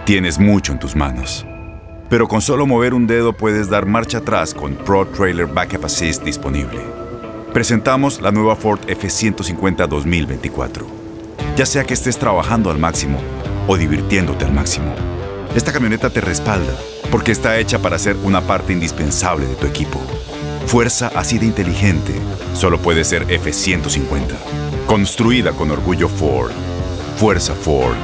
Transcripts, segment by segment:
Tienes mucho en tus manos. Pero con solo mover un dedo puedes dar marcha atrás con Pro Trailer Backup Assist disponible. Presentamos la nueva Ford F-150 2024. Ya sea que estés trabajando al máximo o divirtiéndote al máximo, esta camioneta te respalda porque está hecha para ser una parte indispensable de tu equipo. Fuerza así de inteligente solo puede ser F-150. Construida con orgullo Ford. Fuerza Ford.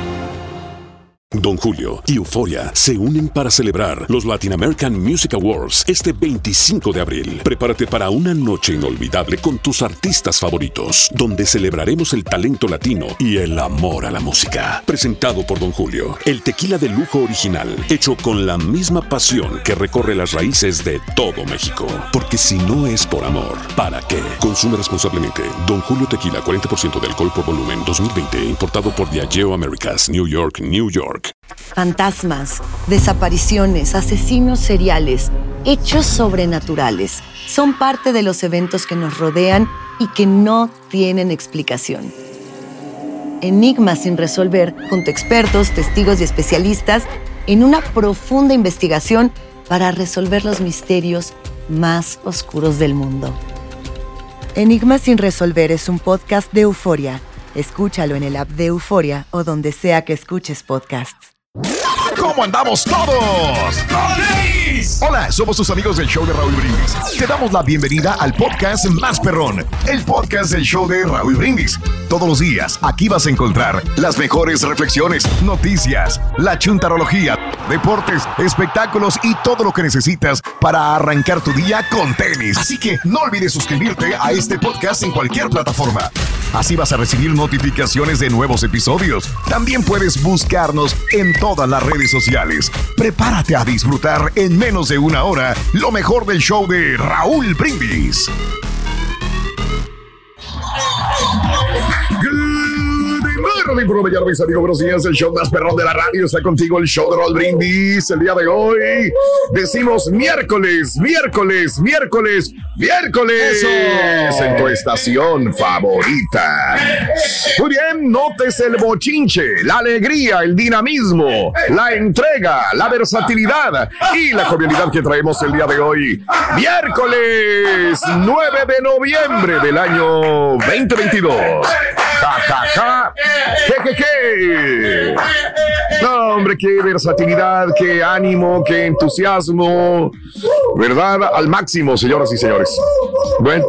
Don Julio y Euphoria se unen para celebrar los Latin American Music Awards este 25 de abril. Prepárate para una noche inolvidable con tus artistas favoritos, donde celebraremos el talento latino y el amor a la música. Presentado por Don Julio, el tequila de lujo original, hecho con la misma pasión que recorre las raíces de todo México. Porque si no es por amor, ¿para qué? Consume responsablemente. Don Julio Tequila, 40% de alcohol por volumen, 2020, importado por Diageo Americas, New York, New York. Fantasmas, desapariciones, asesinos seriales, hechos sobrenaturales son parte de los eventos que nos rodean y que no tienen explicación. Enigmas sin resolver, junto a expertos, testigos y especialistas, en una profunda investigación para resolver los misterios más oscuros del mundo. Enigmas sin resolver es un podcast de Euphoria. Escúchalo en el app de Euphoria o donde sea que escuches podcasts. ¿Cómo andamos todos? Hola, somos tus amigos del show de Raúl Brindis. Te damos la bienvenida al podcast más perrón, el podcast del show de Raúl Brindis. Todos los días aquí vas a encontrar las mejores reflexiones, noticias, la chuntarología, deportes, espectáculos y todo lo que necesitas para arrancar tu día con tenis. Así que no olvides suscribirte a este podcast en cualquier plataforma. Así vas a recibir notificaciones de nuevos episodios. También puedes buscarnos en todas las redes sociales. Prepárate a disfrutar en menos de una hora lo mejor del show de Raúl Brindis. Mis amigos, buenos días. El show más perrón de la radio está contigo, el show de Raúl Brindis. El día de hoy decimos miércoles ¡eso! En tu estación favorita. Muy bien, notes el bochinche, la alegría, el dinamismo, la entrega, la versatilidad y la jovialidad que traemos el día de hoy. Miércoles 9 de noviembre del año 2022. Ja, ja, ja. No, hombre, qué versatilidad, qué ánimo, qué entusiasmo, ¿verdad? Al máximo, señoras y señores. Bueno,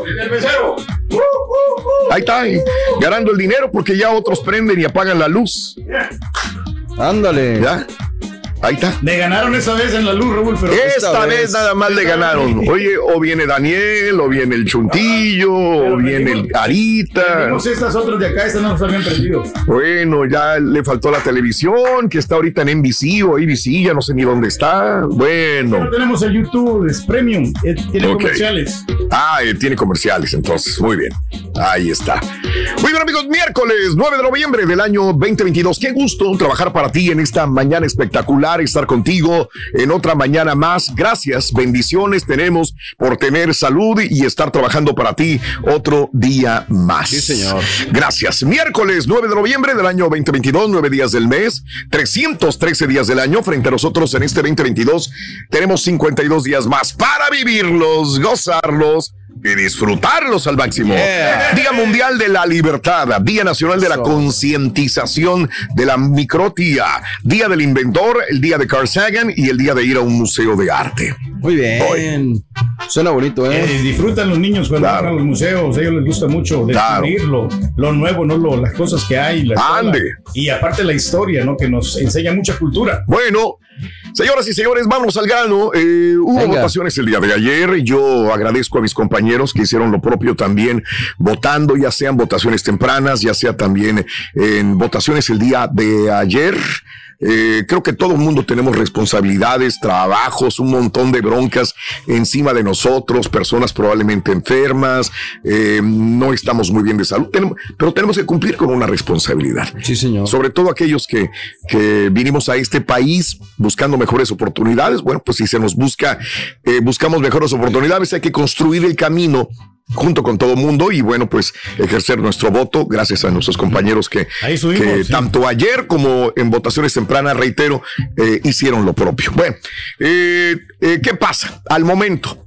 ahí está, ganando el dinero porque ya otros prenden y apagan la luz. Ándale. ¿Ya? Ahí está. Le ganaron esa vez en la luz, Raúl, pero esta vez nada más le ganaron. Oye, o viene Daniel, o viene el Chuntillo, o viene el Carita. Tenemos estas otras de acá, estas no nos habían prendido. Bueno, ya le faltó la televisión, que está ahorita en NBC o ABC, ya no sé ni dónde está. Bueno. Pero tenemos el YouTube, es premium, tiene comerciales. Tiene comerciales, entonces, muy bien. Ahí está. Muy bien, amigos, miércoles 9 de noviembre del año 2022. Qué gusto trabajar para ti en esta mañana espectacular, estar contigo en otra mañana más. Gracias, bendiciones tenemos por tener salud y estar trabajando para ti otro día más. Sí, señor. Gracias. Miércoles 9 de noviembre del año 2022, 9 días del mes, 313 días del año. Frente a nosotros en este 2022 tenemos 52 días más para vivirlos, gozarlos y disfrutarlos al máximo. Día Mundial de la Libertad, Día Nacional de la Concientización de la Microtía, Día del Inventor, el Día de Carl Sagan y el Día de ir a un museo de arte. Muy bien. Hoy. Suena bonito, disfrutan los niños cuando van a los museos, a ellos les gusta mucho descubrir lo nuevo, ¿no? las cosas que hay. Y aparte la historia, ¿no? Que nos enseña mucha cultura. Bueno, señoras y señores, vamos al grano. Hubo votaciones el día de ayer. Yo agradezco a mis compañeros que hicieron lo propio también, votando, ya sean votaciones tempranas, ya sea también en votaciones el día de ayer. Creo que todo el mundo tenemos responsabilidades, trabajos, un montón de broncas encima de nosotros, personas probablemente enfermas, no estamos muy bien de salud, pero tenemos que cumplir con una responsabilidad. Sí, señor. Sobre todo aquellos que vinimos a este país buscando mejores oportunidades. Bueno, pues si se nos buscamos mejores oportunidades, hay que construir el camino junto con todo mundo y bueno, pues ejercer nuestro voto gracias a nuestros compañeros que tanto ayer como en votaciones tempranas, reitero, hicieron lo propio. Bueno, ¿qué pasa? Al momento,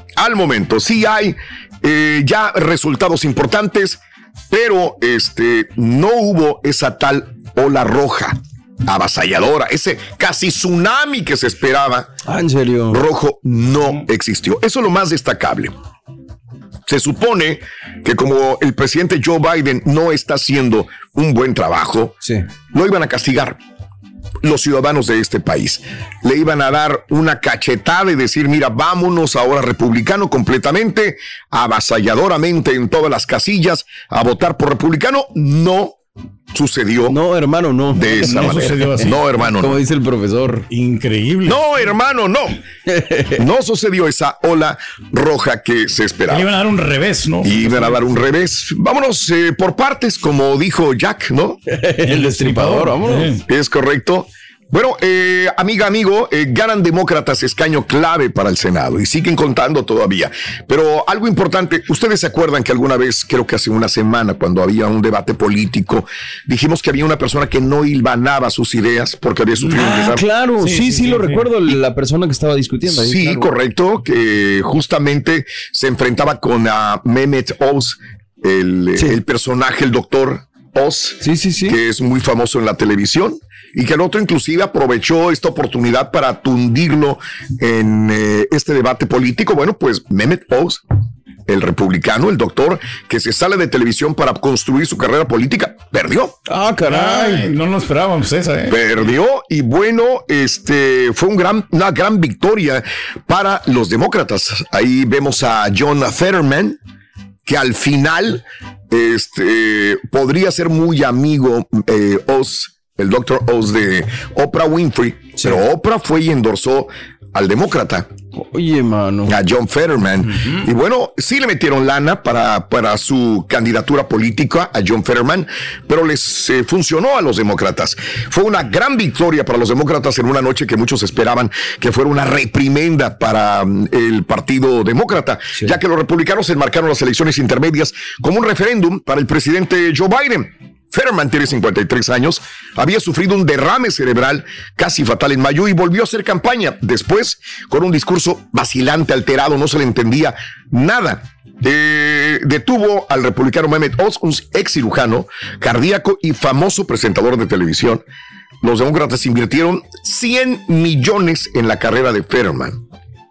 sí hay ya resultados importantes, pero no hubo esa tal ola roja avasalladora, ese casi tsunami que se esperaba. ¿En serio? Rojo no existió. Eso es lo más destacable. Se supone que como el presidente Joe Biden no está haciendo un buen trabajo, lo iban a castigar los ciudadanos de este país. Le iban a dar una cachetada y decir, mira, vámonos ahora republicano completamente, avasalladoramente en todas las casillas a votar por republicano. No sucedió. No, hermano, no. De esa manera. Sucedió así. No, hermano, como dice el profesor. Increíble. No, hermano, no. No sucedió esa ola roja que se esperaba. Le iban a dar un revés, ¿no? Iban a dar un revés. Vámonos por partes, como dijo Jack, ¿no? El destripador, vámonos. Es correcto. Bueno, amigo, ganan demócratas escaño clave para el Senado y siguen contando todavía. Pero algo importante, ¿ustedes se acuerdan que alguna vez, creo que hace una semana, cuando había un debate político, dijimos que había una persona que no hilvanaba sus ideas porque había sufrido un desastre? Claro, sí, lo recuerdo, la persona que estaba discutiendo ahí. Sí, claro. Correcto, que justamente se enfrentaba con Mehmet Oz, el personaje, el doctor Oz, que es muy famoso en la televisión. Y que el otro inclusive aprovechó esta oportunidad para tundirlo en este debate político. Bueno, pues Mehmet Oz, el republicano, el doctor, que se sale de televisión para construir su carrera política, perdió. Ah, caray, no nos esperábamos esa, Perdió y bueno, fue una gran victoria para los demócratas. Ahí vemos a John Fetterman, que al final podría ser muy amigo Oz, el Dr. Oz de Oprah Winfrey, pero Oprah fue y endorsó al demócrata. Oye, mano. A John Fetterman. Y bueno, sí le metieron lana para su candidatura política a John Fetterman, pero les funcionó a los demócratas. Fue una gran victoria para los demócratas en una noche que muchos esperaban que fuera una reprimenda para el Partido Demócrata, ya que los republicanos enmarcaron las elecciones intermedias como un referéndum para el presidente Joe Biden. Fetterman tiene 53 años, había sufrido un derrame cerebral casi fatal en mayo y volvió a hacer campaña. Después, con un discurso vacilante, alterado, no se le entendía nada. Detuvo al republicano Mehmet Oz, un ex cirujano cardíaco y famoso presentador de televisión. Los demócratas invirtieron $100 millones en la carrera de Fetterman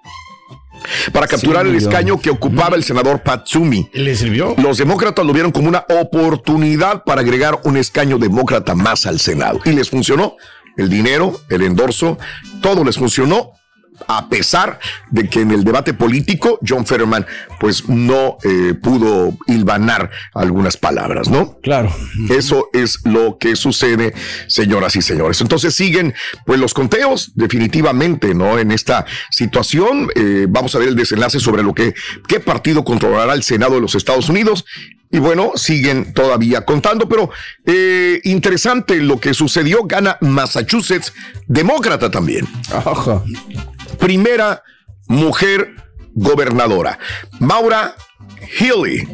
para capturar el escaño que ocupaba el senador Pat Toomey. ¿Le sirvió? Los demócratas lo vieron como una oportunidad para agregar un escaño demócrata más al Senado. Y les funcionó. El dinero, el endorso, todo les funcionó, a pesar de que en el debate político John Fetterman pues no pudo hilvanar algunas palabras, ¿no? Claro. Eso es lo que sucede, señoras y señores. Entonces siguen pues los conteos definitivamente, ¿no? En esta situación vamos a ver el desenlace sobre qué partido controlará el Senado de los Estados Unidos. Y bueno, siguen todavía contando, pero interesante lo que sucedió. Gana Massachusetts, demócrata también. Ajá. Primera mujer gobernadora, Maura Healey.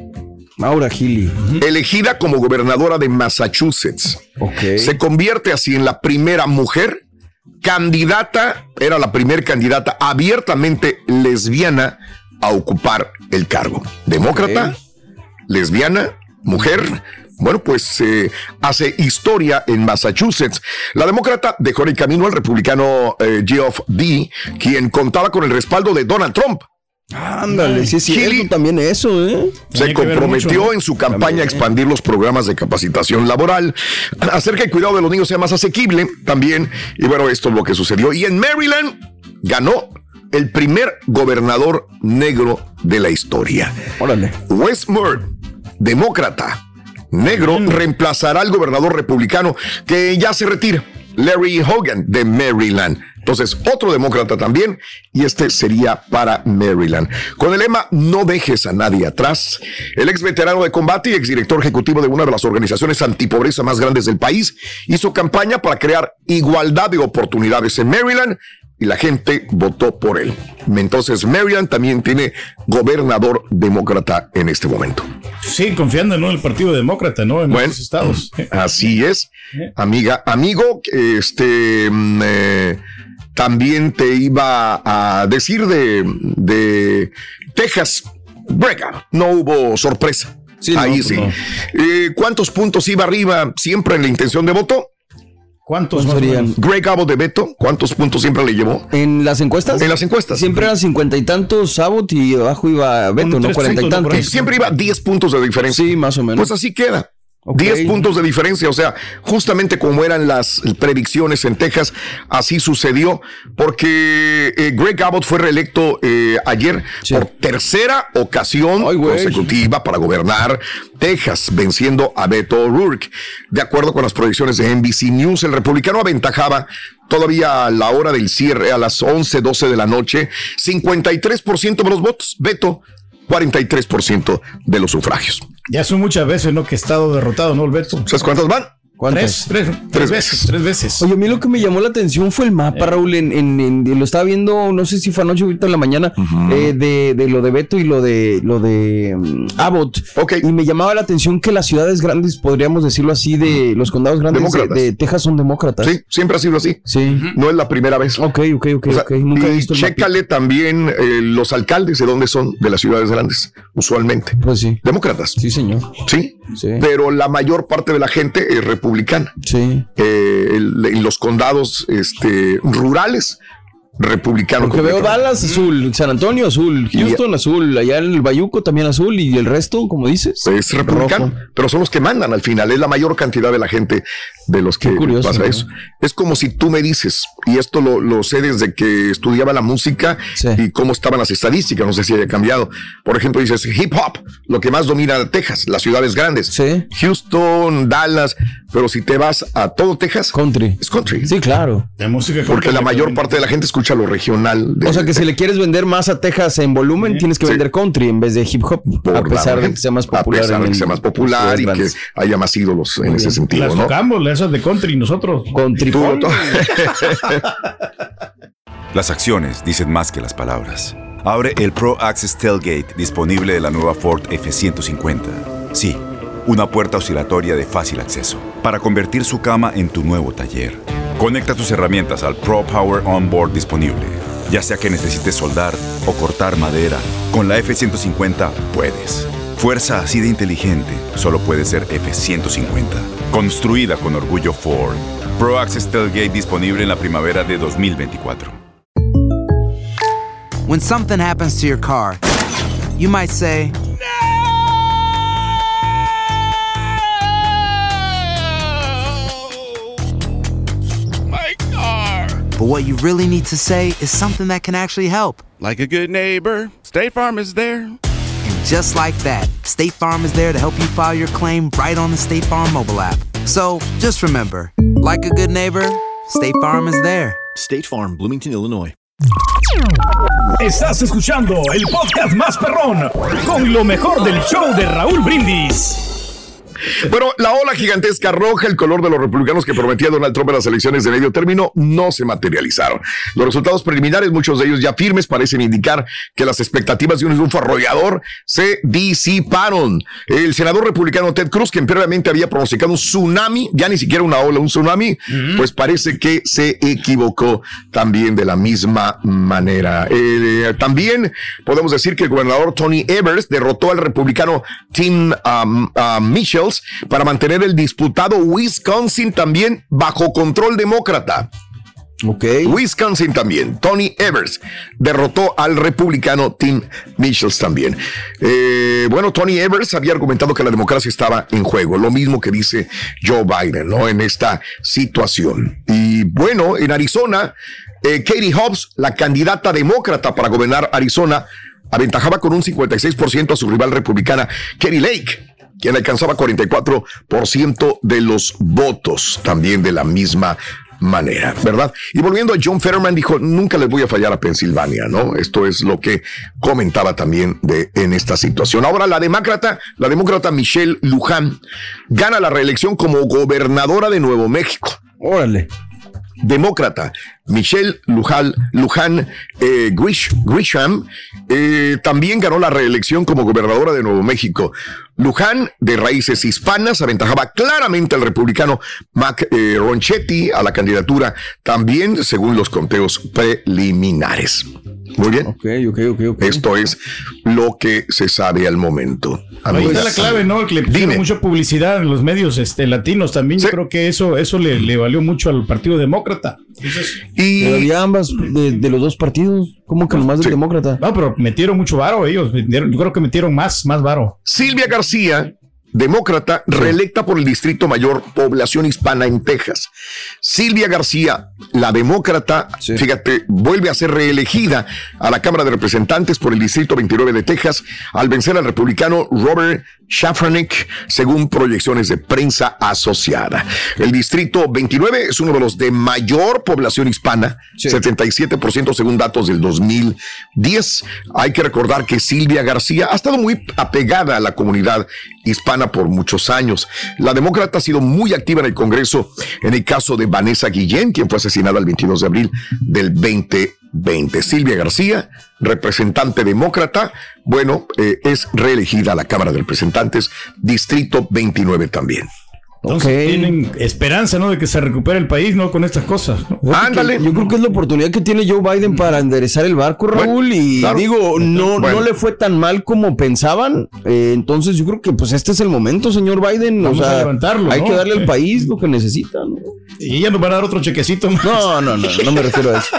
Elegida como gobernadora de Massachusetts. Okay. Se convierte así en la primera mujer candidata, era la primera candidata abiertamente lesbiana a ocupar el cargo. Demócrata, lesbiana, mujer. Bueno, pues hace historia en Massachusetts. La demócrata dejó en el camino al republicano Geoff Dee, quien contaba con el respaldo de Donald Trump. Ándale, sí, Healey también eso, se comprometió en su campaña a expandir los programas de capacitación laboral, hacer que el cuidado de los niños sea más asequible también. Y bueno, esto es lo que sucedió. Y en Maryland ganó el primer gobernador negro de la historia. Órale. Wes Moore, demócrata negro, reemplazará al gobernador republicano que ya se retira, Larry Hogan, de Maryland. Entonces, otro demócrata también, y este sería para Maryland. Con el lema "No dejes a nadie atrás", el ex veterano de combate y exdirector ejecutivo de una de las organizaciones antipobreza más grandes del país hizo campaña para crear igualdad de oportunidades en Maryland y la gente votó por él. Entonces Maryland también tiene gobernador demócrata en este momento. Sí, confiando en el Partido Demócrata, ¿no? En muchos estados. Así es, amigo, también te iba a decir de Texas, breakout, no hubo sorpresa. Sí, ahí sí. No. ¿Cuántos puntos iba arriba siempre en la intención de voto? ¿Cuántos serían? Greg Abbott de Beto, ¿cuántos puntos siempre le llevó? ¿En las encuestas? En las encuestas. Siempre eran 50 y tantos Abbott y abajo iba Beto, ¿no? 40 y tantos. Siempre iba 10 puntos de diferencia. Sí, más o menos. Pues así queda. 10 puntos de diferencia, o sea, justamente como eran las predicciones en Texas, así sucedió, porque Greg Abbott fue reelecto ayer por tercera ocasión consecutiva para gobernar Texas, venciendo a Beto O'Rourke. De acuerdo con las proyecciones de NBC News, el republicano aventajaba todavía a la hora del cierre, a las 11:12 de la noche, 53% de los votos. Beto, 43% de los sufragios. Ya son muchas veces, ¿no? Que he estado derrotado, ¿no, Alberto? ¿Sabes cuántas van? Tres veces. Oye, a mí lo que me llamó la atención fue el mapa, Raúl, lo estaba viendo, no sé si fue anoche o ahorita en la mañana, de lo de Beto y lo de Abbott. Okay. Y me llamaba la atención que las ciudades grandes, podríamos decirlo así, de los condados grandes de Texas son demócratas. Sí, siempre ha sido así. Sí. No es la primera vez. Ok. O sea, nunca he visto chécale también los alcaldes de dónde son, de las ciudades grandes, usualmente. Pues sí. Demócratas. Sí, señor. Sí. Pero la mayor parte de la gente es republicana. Sí. En los condados rurales, republicanos. Porque veo Dallas azul, San Antonio azul, Houston azul, allá en el Bayuco también azul y el resto, como dices, es republicano, rojo. Pero son los que mandan al final, es la mayor cantidad de la gente de los que pasa eso. Es como si tú me dices, y esto lo sé desde que estudiaba la música y cómo estaban las estadísticas, no sé si haya cambiado. Por ejemplo, dices hip hop, lo que más domina Texas, las ciudades grandes, Houston, Dallas, pero si te vas a todo Texas, es country. Sí, claro. De música porque la mayor parte de la gente escucha lo regional. O sea que si le quieres vender más a Texas en volumen, tienes que vender country en vez de hip hop, a pesar de que sea más popular. A pesar de que sea más popular y que haya más ídolos en ese sentido. Las tocamos, esas de country, nosotros. Country. Las acciones dicen más que las palabras. Abre el Pro Access Tailgate disponible de la nueva Ford F-150. Sí, una puerta oscilatoria de fácil acceso para convertir su cama en tu nuevo taller. Conecta tus herramientas al Pro Power Onboard disponible. Ya sea que necesites soldar o cortar madera, con la F-150 puedes. Fuerza así de inteligente solo puede ser F-150. Construida con orgullo Ford. Pro Access Tailgate disponible en la primavera de 2024. When something happens to your car, you might say, but what you really need to say is something that can actually help. Like a good neighbor, State Farm is there. And just like that, State Farm is there to help you file your claim right on the State Farm mobile app. So just remember, like a good neighbor, State Farm is there. State Farm, Bloomington, Illinois. Estás escuchando el podcast más perrón con lo mejor del show de Raúl Brindis. Bueno, la ola gigantesca roja, el color de los republicanos que prometía Donald Trump en las elecciones de medio término, no se materializaron. Los resultados preliminares, muchos de ellos ya firmes, parecen indicar que las expectativas de un triunfo arrollador se disiparon. El senador republicano Ted Cruz, quien previamente había pronosticado un tsunami, ya ni siquiera una ola, un tsunami, pues parece que se equivocó también de la misma manera. También podemos decir que el gobernador Tony Evers derrotó al republicano Tim Mitchell para mantener el disputado Wisconsin también bajo control demócrata. Wisconsin también. Tony Evers derrotó al republicano Tim Mitchell también. Bueno, Tony Evers había argumentado que la democracia estaba en juego, lo mismo que dice Joe Biden, ¿no? En esta situación. Y bueno, en Arizona, Katie Hobbs, la candidata demócrata para gobernar Arizona, aventajaba con un 56% a su rival republicana Kari Lake, quien alcanzaba 44% de los votos, también de la misma manera, ¿verdad? Y volviendo a John Fetterman, dijo, nunca les voy a fallar a Pensilvania, ¿no? Esto es lo que comentaba también en esta situación. Ahora la demócrata Michelle Lujan gana la reelección como gobernadora de Nuevo México. Órale. demócrata Michelle Lujan Grisham también ganó la reelección como gobernadora de Nuevo México. Lujan, de raíces hispanas, aventajaba claramente al republicano Mac Ronchetti a la candidatura, también según los conteos preliminares. Muy bien. Ok. Esto es lo que se sabe al momento. Ahí está la clave, ¿no? Que le pusieron mucha publicidad en los medios latinos también. Sí. Yo creo que eso le valió mucho al Partido Demócrata. Entonces, pero había ambas de los dos partidos. ¿Cómo que nomás del Demócrata? No, pero metieron mucho varo ellos. Yo creo que metieron más varo. Silvia García, demócrata, reelecta por el Distrito Mayor, población hispana en Texas. Silvia García, la demócrata, fíjate, vuelve a ser reelegida a la Cámara de Representantes por el Distrito 29 de Texas al vencer al republicano Robert Shafranek, según proyecciones de prensa asociada. El Distrito 29 es uno de los de mayor población hispana, 77% según datos del 2010. Hay que recordar que Silvia García ha estado muy apegada a la comunidad hispana por muchos años. La demócrata ha sido muy activa en el Congreso en el caso de Vanessa Guillén, quien fue asesinada el 22 de abril del 2020. Silvia García, representante demócrata, es reelegida a la Cámara de Representantes, Distrito 29 también. Entonces tienen esperanza, ¿no? De que se recupere el país, ¿no? Con estas cosas, ¿no? Ándale. Yo creo que es la oportunidad que tiene Joe Biden para enderezar el barco, Raúl, no le fue tan mal como pensaban. Entonces yo creo que pues este es el momento, señor Biden. Vamos a levantarlo, hay que darle al país lo que necesita, ¿no? Y ya nos van a dar otro chequecito más. No me refiero a eso.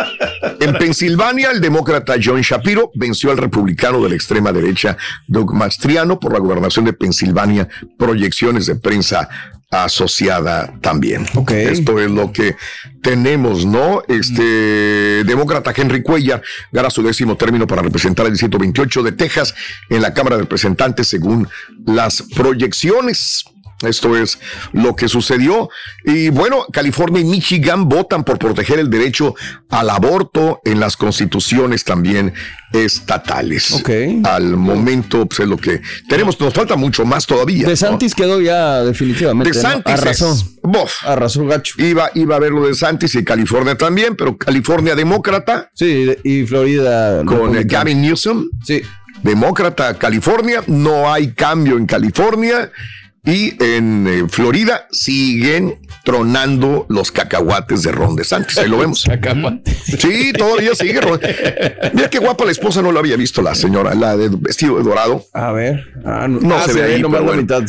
En Pensilvania, el demócrata John Shapiro venció al republicano de la extrema derecha Doug Mastriano por la gobernación de Pensilvania, proyecciones de prensa asociada también. Esto es lo que tenemos, ¿no? Demócrata Henry Cuellar gana su 10º término para representar el distrito 28 de Texas en la Cámara de Representantes según las proyecciones. Esto es lo que sucedió. Y bueno, California y Michigan votan por proteger el derecho al aborto en las constituciones también estatales. Al momento, pues es lo que tenemos. Nos falta mucho más todavía. DeSantis quedó ya definitivamente. DeSantis arrasó gacho. Iba a ver lo de DeSantis y California también, pero California demócrata. Sí, y Florida con Gavin Newsom. Sí. Demócrata California. No hay cambio en California. Y en Florida siguen tronando los cacahuates de Ron DeSantis. Ahí lo vemos. Sí, todavía sigue. Mira qué guapa la esposa, no la había visto la señora, la de vestido de dorado. A ver. No se ve ahí, nomás la mitad,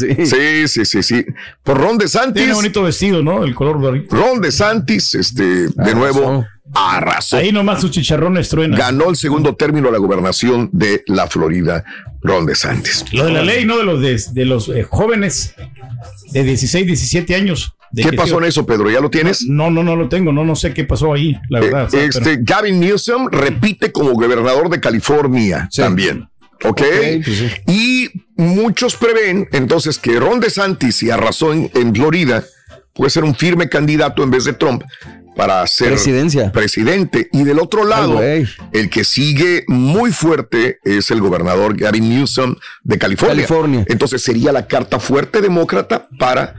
sí. Por Ron DeSantis. Tiene bonito vestido, ¿no? El color dorado. Ron DeSantis, de nuevo, arrasó. Ahí nomás sus chicharrones truenan. Ganó el segundo término a la gobernación de la Florida, Ron DeSantis. Lo de la ley, ¿no? De los jóvenes de 16, 17 años. ¿Qué pasó en eso, Pedro? ¿Ya lo tienes? No lo tengo. No sé qué pasó ahí, la verdad. Gavin Newsom repite como gobernador de California también. ¿Ok? Pues sí. Y muchos prevén entonces que Ron DeSantis, si arrasó en Florida, puede ser un firme candidato en vez de Trump para ser presidente. Y del otro lado, el que sigue muy fuerte es el gobernador Gavin Newsom de California. Entonces sería la carta fuerte demócrata para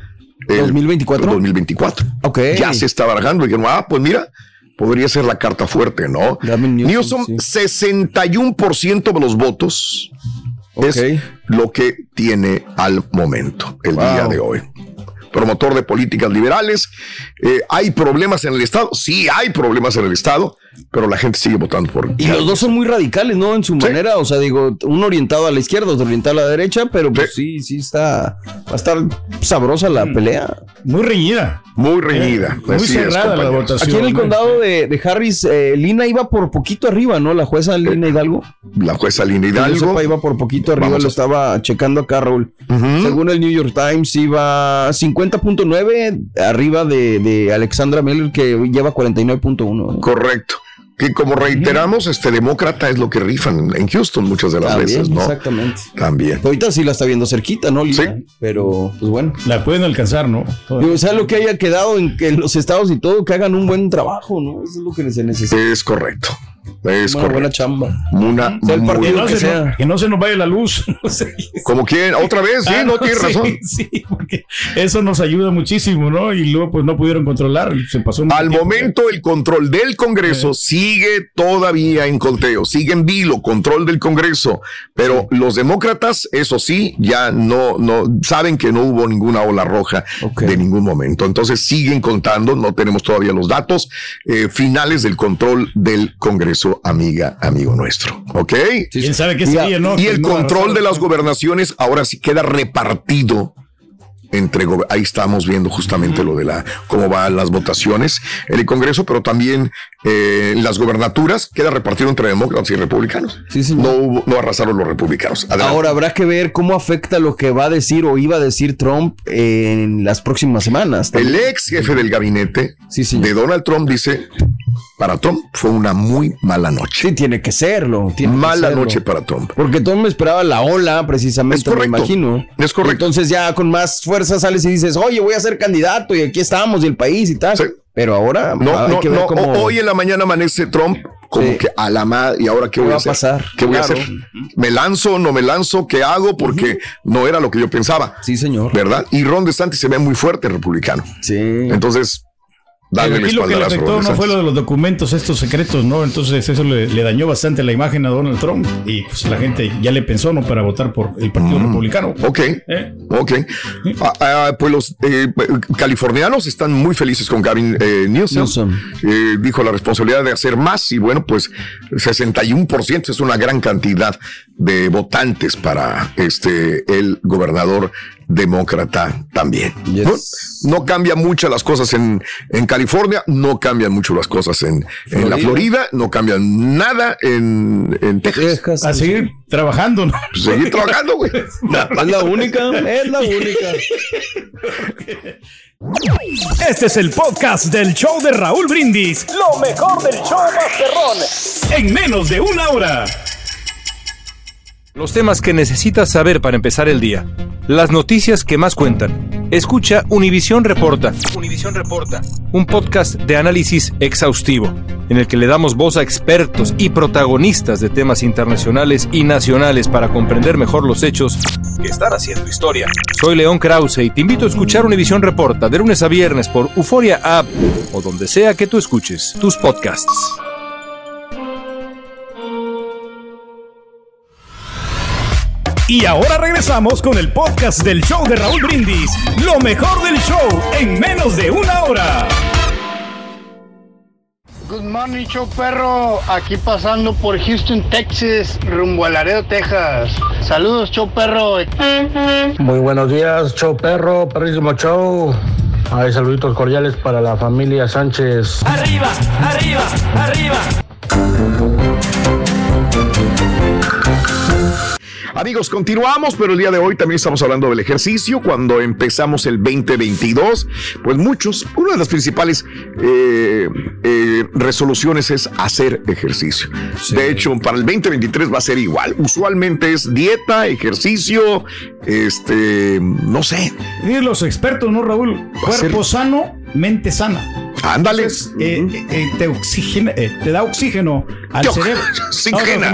2024. Ya se está barajando. Dijeron, pues mira, podría ser la carta fuerte, ¿no? Newsom 61% de los votos es lo que tiene al momento, el día de hoy. Promotor de políticas liberales. ¿Hay problemas en el Estado? Sí, hay problemas en el Estado, pero la gente sigue votando por... Y los dos son muy radicales, ¿no? En su manera, o sea, digo, uno orientado a la izquierda, otro orientado a la derecha, pero pues sí va a estar sabrosa la pelea. Muy reñida. Muy reñida. Muy cerrada la votación. Aquí en el condado de Harris, Lina iba por poquito arriba, ¿no? La jueza Lina Hidalgo. La jueza Lina Hidalgo. Iba por poquito arriba, lo estaba checando acá, Raúl. Según el New York Times, iba 50.9 arriba de Alexandra Miller, que lleva 49.1. Correcto. Que como reiteramos, demócrata es lo que rifan en Houston muchas de las veces, ¿no? Exactamente. También. Ahorita sí la está viendo cerquita, ¿no, Lina? Sí. Pero, pues bueno. La pueden alcanzar, ¿no? O sea, lo que haya quedado en los estados y todo, que hagan un buen trabajo, ¿no? Eso es lo que se necesita. Es correcto. Es correcto. Buena chamba. Que no se nos vaya la luz. Como quien, otra vez, sí, no tiene razón. Sí, porque eso nos ayuda muchísimo, ¿no? Y luego pues no pudieron controlar. Se pasó al momento el control del Congreso sigue todavía en conteo, sigue en vilo, control del Congreso, pero los demócratas, eso sí, ya no saben que no hubo ninguna ola roja de ningún momento. Entonces siguen contando, no tenemos todavía los datos finales del control del Congreso, amigo nuestro, ¿ok? ¿Quién sabe qué sería, no? Y el control de las gobernaciones ahora sí queda repartido entre ahí estamos viendo justamente lo de cómo van las votaciones en el Congreso, pero también las gobernaturas queda repartido entre demócratas y republicanos. Sí, no arrasaron los republicanos. Adelante. Ahora habrá que ver cómo afecta lo que va a decir o iba a decir Trump en las próximas semanas. El ex jefe del gabinete de Donald Trump dice: para Trump fue una muy mala noche. Sí, tiene que serlo. Noche para Trump. Porque Trump esperaba la ola, precisamente, me imagino. Es correcto. Entonces ya con más fuerza sales y dices, oye, voy a ser candidato y aquí estamos y el país y tal. Sí. Pero ahora hay que ver cómo... Hoy en la mañana amanece Trump como que a la madre, ¿y ahora qué voy a hacer? Pasar? ¿Qué voy a hacer? ¿Me lanzo? ¿No me lanzo? ¿Qué hago? Porque no era lo que yo pensaba. Sí, señor. ¿Verdad? Y Ron DeSantis se ve muy fuerte republicano. Sí. Entonces... Pero aquí lo que le afectó no fue lo de los documentos estos secretos, ¿no? Entonces eso le dañó bastante la imagen a Donald Trump y pues la gente ya le pensó, ¿no? Para votar por el Partido Republicano. Ok. Pues los californianos están muy felices con Gavin Newsom. Dijo la responsabilidad de hacer más y bueno, pues 61% es una gran cantidad de votantes para el gobernador demócrata también. Yes. No cambian mucho las cosas en California, no cambian mucho las cosas en la Florida, no cambian nada en Texas. A seguir trabajando, ¿no? Seguir trabajando, güey. Es la única. Este es el podcast del show de Raúl Brindis. Lo mejor del show Masterrón. En menos de una hora. Los temas que necesitas saber para empezar el día. Las noticias que más cuentan. Escucha Univisión Reporta. Univisión Reporta. Un podcast de análisis exhaustivo, en el que le damos voz a expertos y protagonistas de temas internacionales y nacionales para comprender mejor los hechos que están haciendo historia. Soy León Krause y te invito a escuchar Univisión Reporta de lunes a viernes por Euforia App o donde sea que tú escuches tus podcasts. Y ahora regresamos con el podcast del show de Raúl Brindis. Lo mejor del show en menos de una hora. Good morning, show perro. Aquí pasando por Houston, Texas, rumbo a Laredo, Texas. Saludos, show perro. Muy buenos días, show perro, perrísimo show. Hay saluditos cordiales para la familia Sánchez. Arriba, arriba, arriba. Amigos, continuamos, pero el día de hoy también estamos hablando del ejercicio. Cuando empezamos el 2022, pues una de las principales resoluciones es hacer ejercicio. Sí. De hecho, para el 2023 va a ser igual. Usualmente es dieta, ejercicio, no sé. Y los expertos, ¿no, Raúl? Cuerpo sano, mente sana. Ándale. Te da oxígeno al cerebro. Oxígena.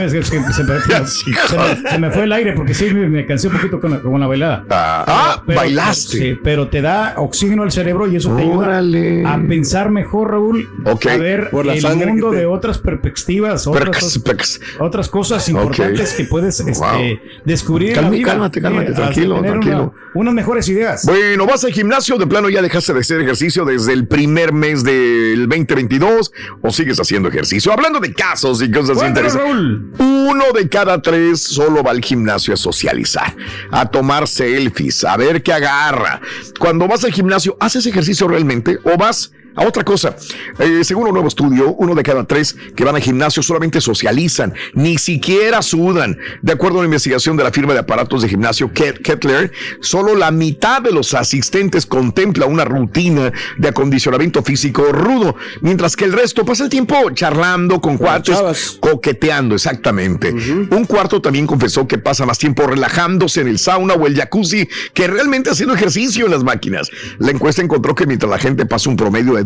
Se me fue el aire porque sí me cansé un poquito con la bailada. Bailaste. Sí, pero te da oxígeno al cerebro y eso te ayuda a pensar mejor, Raúl. A ver el mundo de otras perspectivas, otras cosas importantes que puedes descubrir. Cálmate, tranquilo. Unas mejores ideas. Bueno, vas al gimnasio, de plano ya dejaste de hacer ejercicio desde el primer mes del 2022 o sigues haciendo ejercicio. Hablando de casos y cosas interesantes, 1 de cada 3 solo va al gimnasio a socializar, a tomar selfies, a ver qué agarra. Cuando vas al gimnasio, ¿haces ejercicio realmente o vas a otra cosa? Según un nuevo estudio, 1 de cada 3 que van al gimnasio solamente socializan, ni siquiera sudan. De acuerdo a una investigación de la firma de aparatos de gimnasio Kettler, solo la mitad de los asistentes contempla una rutina de acondicionamiento físico rudo, mientras que el resto pasa el tiempo charlando con cuates, coqueteando, exactamente. Un cuarto también confesó que pasa más tiempo relajándose en el sauna o el jacuzzi que realmente haciendo ejercicio en las máquinas. La encuesta encontró que mientras la gente pasa un promedio de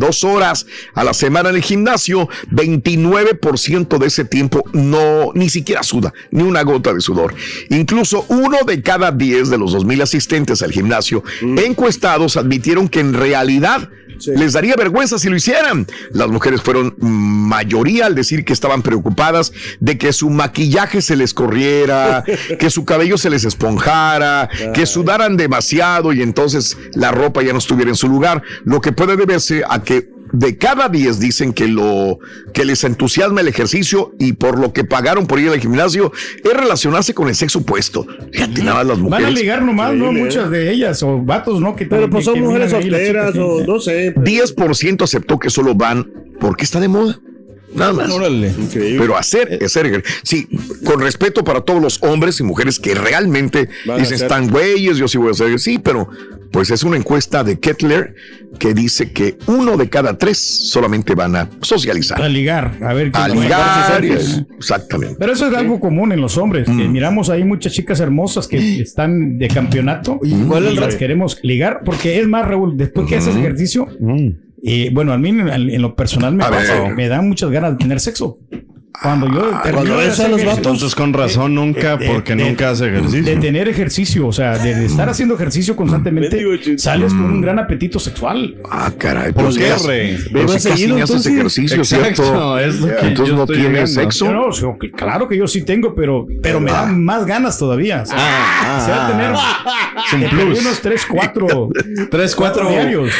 2 horas a la semana en el gimnasio, 29% de ese tiempo ni siquiera suda, ni una gota de sudor. Incluso 1 de cada 10 de los 2,000 asistentes al gimnasio encuestados admitieron que en realidad les daría vergüenza si lo hicieran. Las mujeres fueron mayoría al decir que estaban preocupadas de que su maquillaje se les corriera, que su cabello se les esponjara, que sudaran demasiado y entonces la ropa ya no estuviera en su lugar, lo que puede deberse a que de cada 10 dicen que lo que les entusiasma el ejercicio y por lo que pagaron por ir al gimnasio es relacionarse con el sexo opuesto. Fíjate, nada más las mujeres. Van a ligar nomás, ¿no? Muchas de ellas, o vatos, ¿no? Pero pues son mujeres solteras, o no sé. 10% aceptó que solo van porque está de moda. Nada más. Pero hacer sí, con respeto para todos los hombres y mujeres que realmente dicen, están güeyes, yo sí voy a hacer, sí, pero pues es una encuesta de Kettler que dice que 1 de cada 3 solamente van a socializar. A ligar, a ver. A ligar, exactamente. Pero eso es algo común en los hombres, que miramos ahí muchas chicas hermosas que están de campeonato y las queremos ligar, porque es más, Raúl, después que haces ejercicio, bueno, a mí en lo personal me dan muchas ganas de tener sexo. Cuando yo cuando ves a los vatos, entonces con razón nunca hace ejercicio. De tener ejercicio, o sea, de estar haciendo ejercicio constantemente, sales con un gran apetito sexual. Caray, ¿por qué, Rey? Pero si casi ni haces ejercicio, ¿cierto? Entonces no tienes sexo. Claro que yo sí tengo, pero me dan más ganas todavía. O sea, tener unos 3, 4 diarios.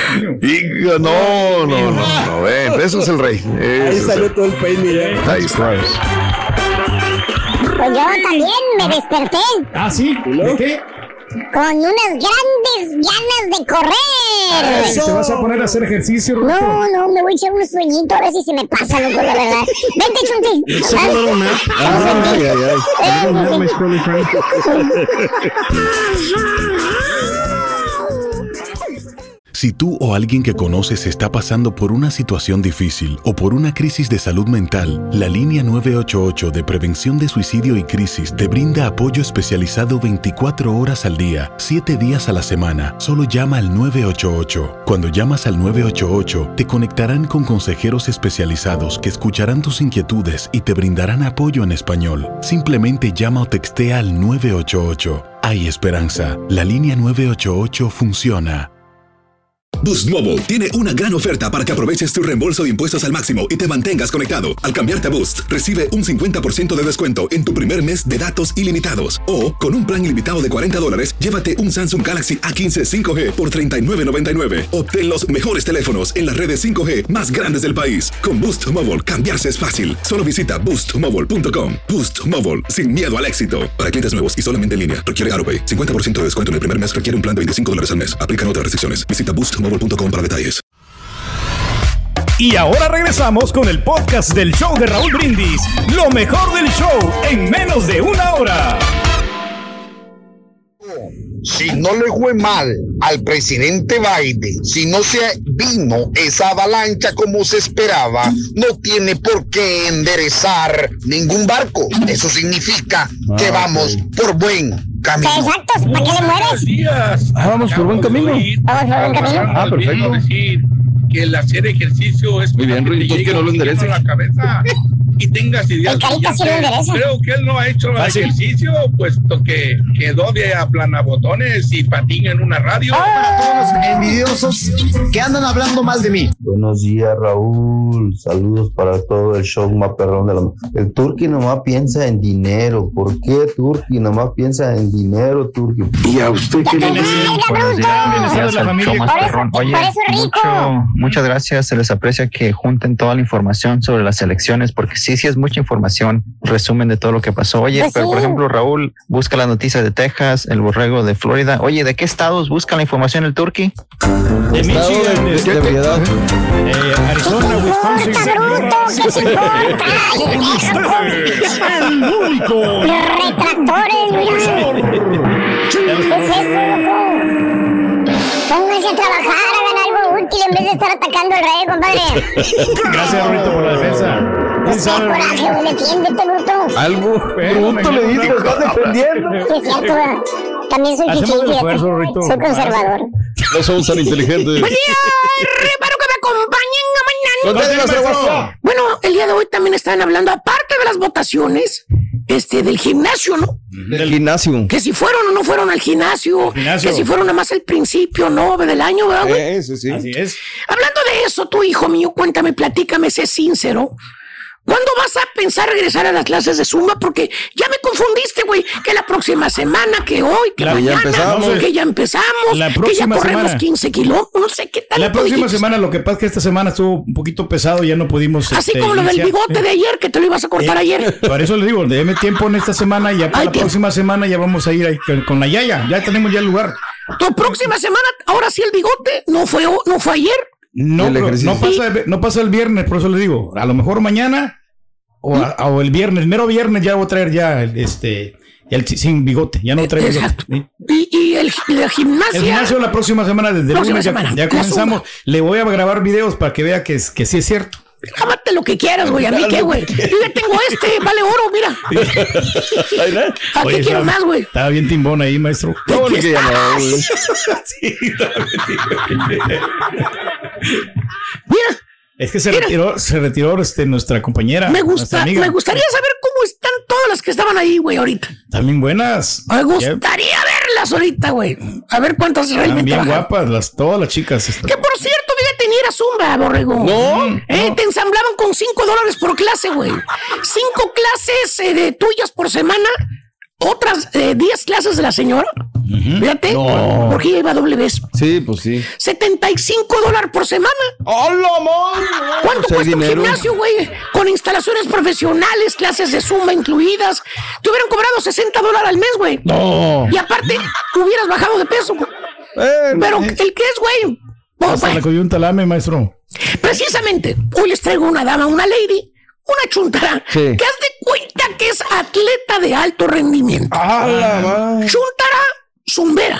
No, eso es el Rey. Ahí salió todo el peine, mira. Ahí está. Pues yo también me desperté. ¿Ah, sí? ¿De qué? Con unas grandes ganas de correr. ¿Te vas a poner a hacer ejercicio, Roberto? No, me voy a echar un sueñito a ver si se me pasa, loco, la verdad. Vente, Chunti. Si tú o alguien que conoces está pasando por una situación difícil o por una crisis de salud mental, la línea 988 de prevención de suicidio y crisis te brinda apoyo especializado 24 horas al día, 7 días a la semana. Solo llama al 988. Cuando llamas al 988, te conectarán con consejeros especializados que escucharán tus inquietudes y te brindarán apoyo en español. Simplemente llama o textea al 988. Hay esperanza. La línea 988 funciona. Boost Mobile tiene una gran oferta para que aproveches tu reembolso de impuestos al máximo y te mantengas conectado. Al cambiarte a Boost, recibe un 50% de descuento en tu primer mes de datos ilimitados. O, con un plan ilimitado de $40, llévate un Samsung Galaxy A15 5G por $39.99. Obtén los mejores teléfonos en las redes 5G más grandes del país. Con Boost Mobile, cambiarse es fácil. Solo visita boostmobile.com. Boost Mobile, sin miedo al éxito. Para clientes nuevos y solamente en línea, requiere AutoPay. 50% de descuento en el primer mes requiere un plan de $25 al mes. Aplican otras restricciones. Visita boostmobile.com para detalles. Y ahora regresamos con el podcast del show de Raúl Brindis. Lo mejor del show en menos de 1 hora. Si no le fue mal al presidente Biden, si no se vino esa avalancha como se esperaba, no tiene por qué enderezar ningún barco. Eso significa que vamos por buen camino. Exacto, ¿para qué le mueres? Vamos por buen camino. Vamos por buen camino. Perfecto. Decir que el hacer ejercicio es muy bien, Ruito, que no lo endereces. La cabeza y tengas ideas. Creo que él no ha hecho ejercicio, puesto que quedó de aplanabotones y patina en una radio. Todos los envidiosos que andan hablando mal de mí. Buenos días, Raúl. Saludos para todo el show más perrón de la... El Turqui nomás piensa en dinero. ¿Por qué Turqui nomás piensa en dinero, Turqui? ¿Y a usted qué le dice? Buenos días, el show más perrón. Oye, muchas gracias. Se les aprecia que junten toda la información sobre las elecciones, porque sí es mucha información, resumen de todo lo que pasó. Oye, pero por ejemplo, Raúl busca las noticias de Texas, el borrego de Florida. Oye, ¿de qué estados busca la información el Turqui? De Michigan, Arizona, Wisconsin. El único. Retractores. ¿Qué es eso, loco? Pónganse a trabajar, hagan algo útil en vez de estar atacando al rey, compadre. Gracias, Rito, por la defensa. Coraje, güey, defiéndete, bruto. Algo bruto le dices, estás defendiendo. Sí, es cierto, güey. También soy chiquillo. Soy conservador. No somos tan inteligentes. Buen día, reparo que me acompañe Bueno, el día de hoy también están hablando, aparte de las votaciones, del gimnasio, ¿no? Del gimnasio. Que si fueron o no fueron al gimnasio. Que si fueron nada más el principio, ¿no? Del año, ¿verdad, güey? Sí. Así es. Hablando de eso, tú, hijo mío, cuéntame, platícame, sé sincero. ¿Cuándo vas a pensar regresar a las clases de Zumba? Porque ya me confundiste, güey. Que la próxima semana, que hoy, que mañana, que ya empezamos, que ya corremos 15 kilómetros, no sé qué tal. La próxima semana, lo que pasa es que esta semana estuvo un poquito pesado, ya no pudimos. Así como lo del bigote de ayer, que te lo ibas a cortar ayer. Por eso le digo, déme tiempo en esta semana y ya para la próxima semana ya vamos a ir ahí con la Yaya. Ya tenemos ya el lugar. Tu próxima semana, ahora sí el bigote, no fue ayer. No pasa el viernes, por eso le digo, a lo mejor mañana o el viernes, mero viernes ya voy a traer ya el sin bigote, ya no traigo bigote. Y el gimnasio. El gimnasio la próxima semana, desde el lunes ya comenzamos. Le voy a grabar videos para que vea que sí es cierto. Grábate lo que quieras, güey. A mí qué, güey. Yo ya tengo vale oro, mira. ¿A qué quiero más, güey? Estaba bien timbón ahí, maestro. ¿Cómo que ya no, güey? Sí, estaba bien timbón. Mira. Es que se retiró nuestra compañera. Me gustaría saber cómo están todas las que estaban ahí, güey, ahorita. También buenas. Me gustaría verlas ahorita, güey. A ver cuántas realmente bien guapas, todas las chicas. Que por cierto, fíjate, ni era Zumba, borrego. No. Te ensamblaban con $5 por clase, güey. 5 clases tuyas por semana. Otras 10 clases de la señora. Fíjate, porque ella iba doble vez. Sí, pues sí. $75 por semana. ¡Hola, madre! ¿Cuánto cuesta un gimnasio, güey? Con instalaciones profesionales, clases de Zumba incluidas. Te hubieran cobrado $60 al mes, güey. No. Y aparte, hubieras bajado de peso. Pero el que es, güey. Hasta la coyunta lame, maestro. Precisamente, hoy les traigo una dama, una lady, una chuntara, que haz de cuenta que es atleta de alto rendimiento. Chuntara zumbera.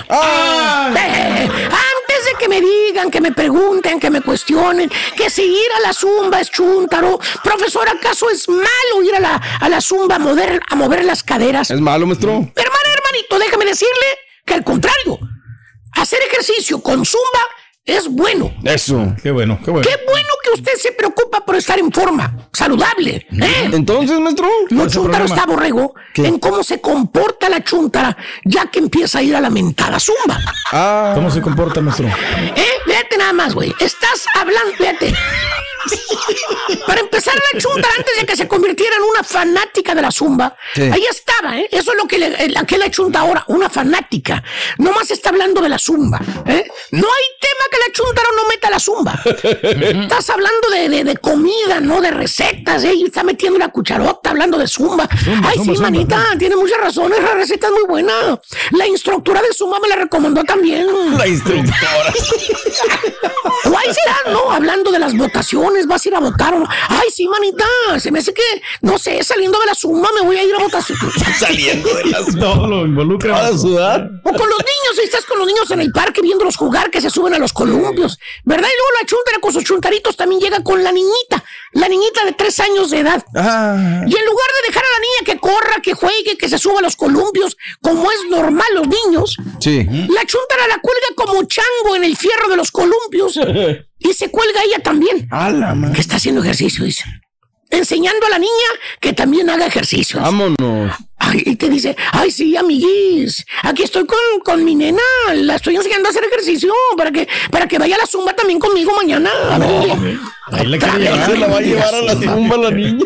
Antes de que me digan, que me pregunten, que me cuestionen, que si ir a la zumba es chúntaro, profesor, ¿acaso es malo ir a la zumba a mover las caderas? ¿Es malo, maestro? Hermanito, déjame decirle que al contrario, hacer ejercicio con zumba es bueno. Eso. Qué bueno. Qué bueno que usted se preocupa por estar en forma, saludable. Entonces, maestro, lo chúntaro está, borrego, en cómo se comporta la chúntara ya que empieza a ir a la mentada zumba. ¿Cómo se comporta, maestro? Fíjate nada más, güey. Estás hablando, fíjate. Para empezar, la chúntara, antes de que se convirtiera en una fanática de la zumba, ahí estaba, eso es lo que la chunta ahora, una fanática. Nomás está hablando de la zumba, No hay tema que la chúntara no meta la zumba. Estás hablando de comida, no de recetas, y está metiendo la cucharota hablando de zumba. Manita, tiene muchas razones, la receta es muy buena. La instructora de zumba me la recomendó también. La instructora. O ahí está, ¿no? Hablando de las votaciones, vas a ir a votar. Ay, sí, manita, se me hace que, no sé, saliendo de la zumba me voy a ir a votación. Saliendo de la zumba. Todo lo involucra. A sudar. O con los niños, si estás con los niños en el parque viéndolos jugar, que se suben a los columpios, ¿verdad? Y luego la chuntara con sus chuntaritos también llega con la niñita de 3 años de edad. Y en lugar de dejar a la niña que corra, que juegue, que se suba a los columpios, como es normal los niños, la chuntara la cuelga como chango en el fierro de los columpios y se cuelga ella también. Que está haciendo ejercicio, dice. Enseñando a la niña que también haga ejercicio. Vámonos. Y te dice, ay, sí, amiguis, aquí estoy con mi nena, la estoy enseñando a hacer ejercicio para que vaya a la zumba también conmigo mañana. Ahí la quiere llevar. Se la va a llevar a la zumba la niña.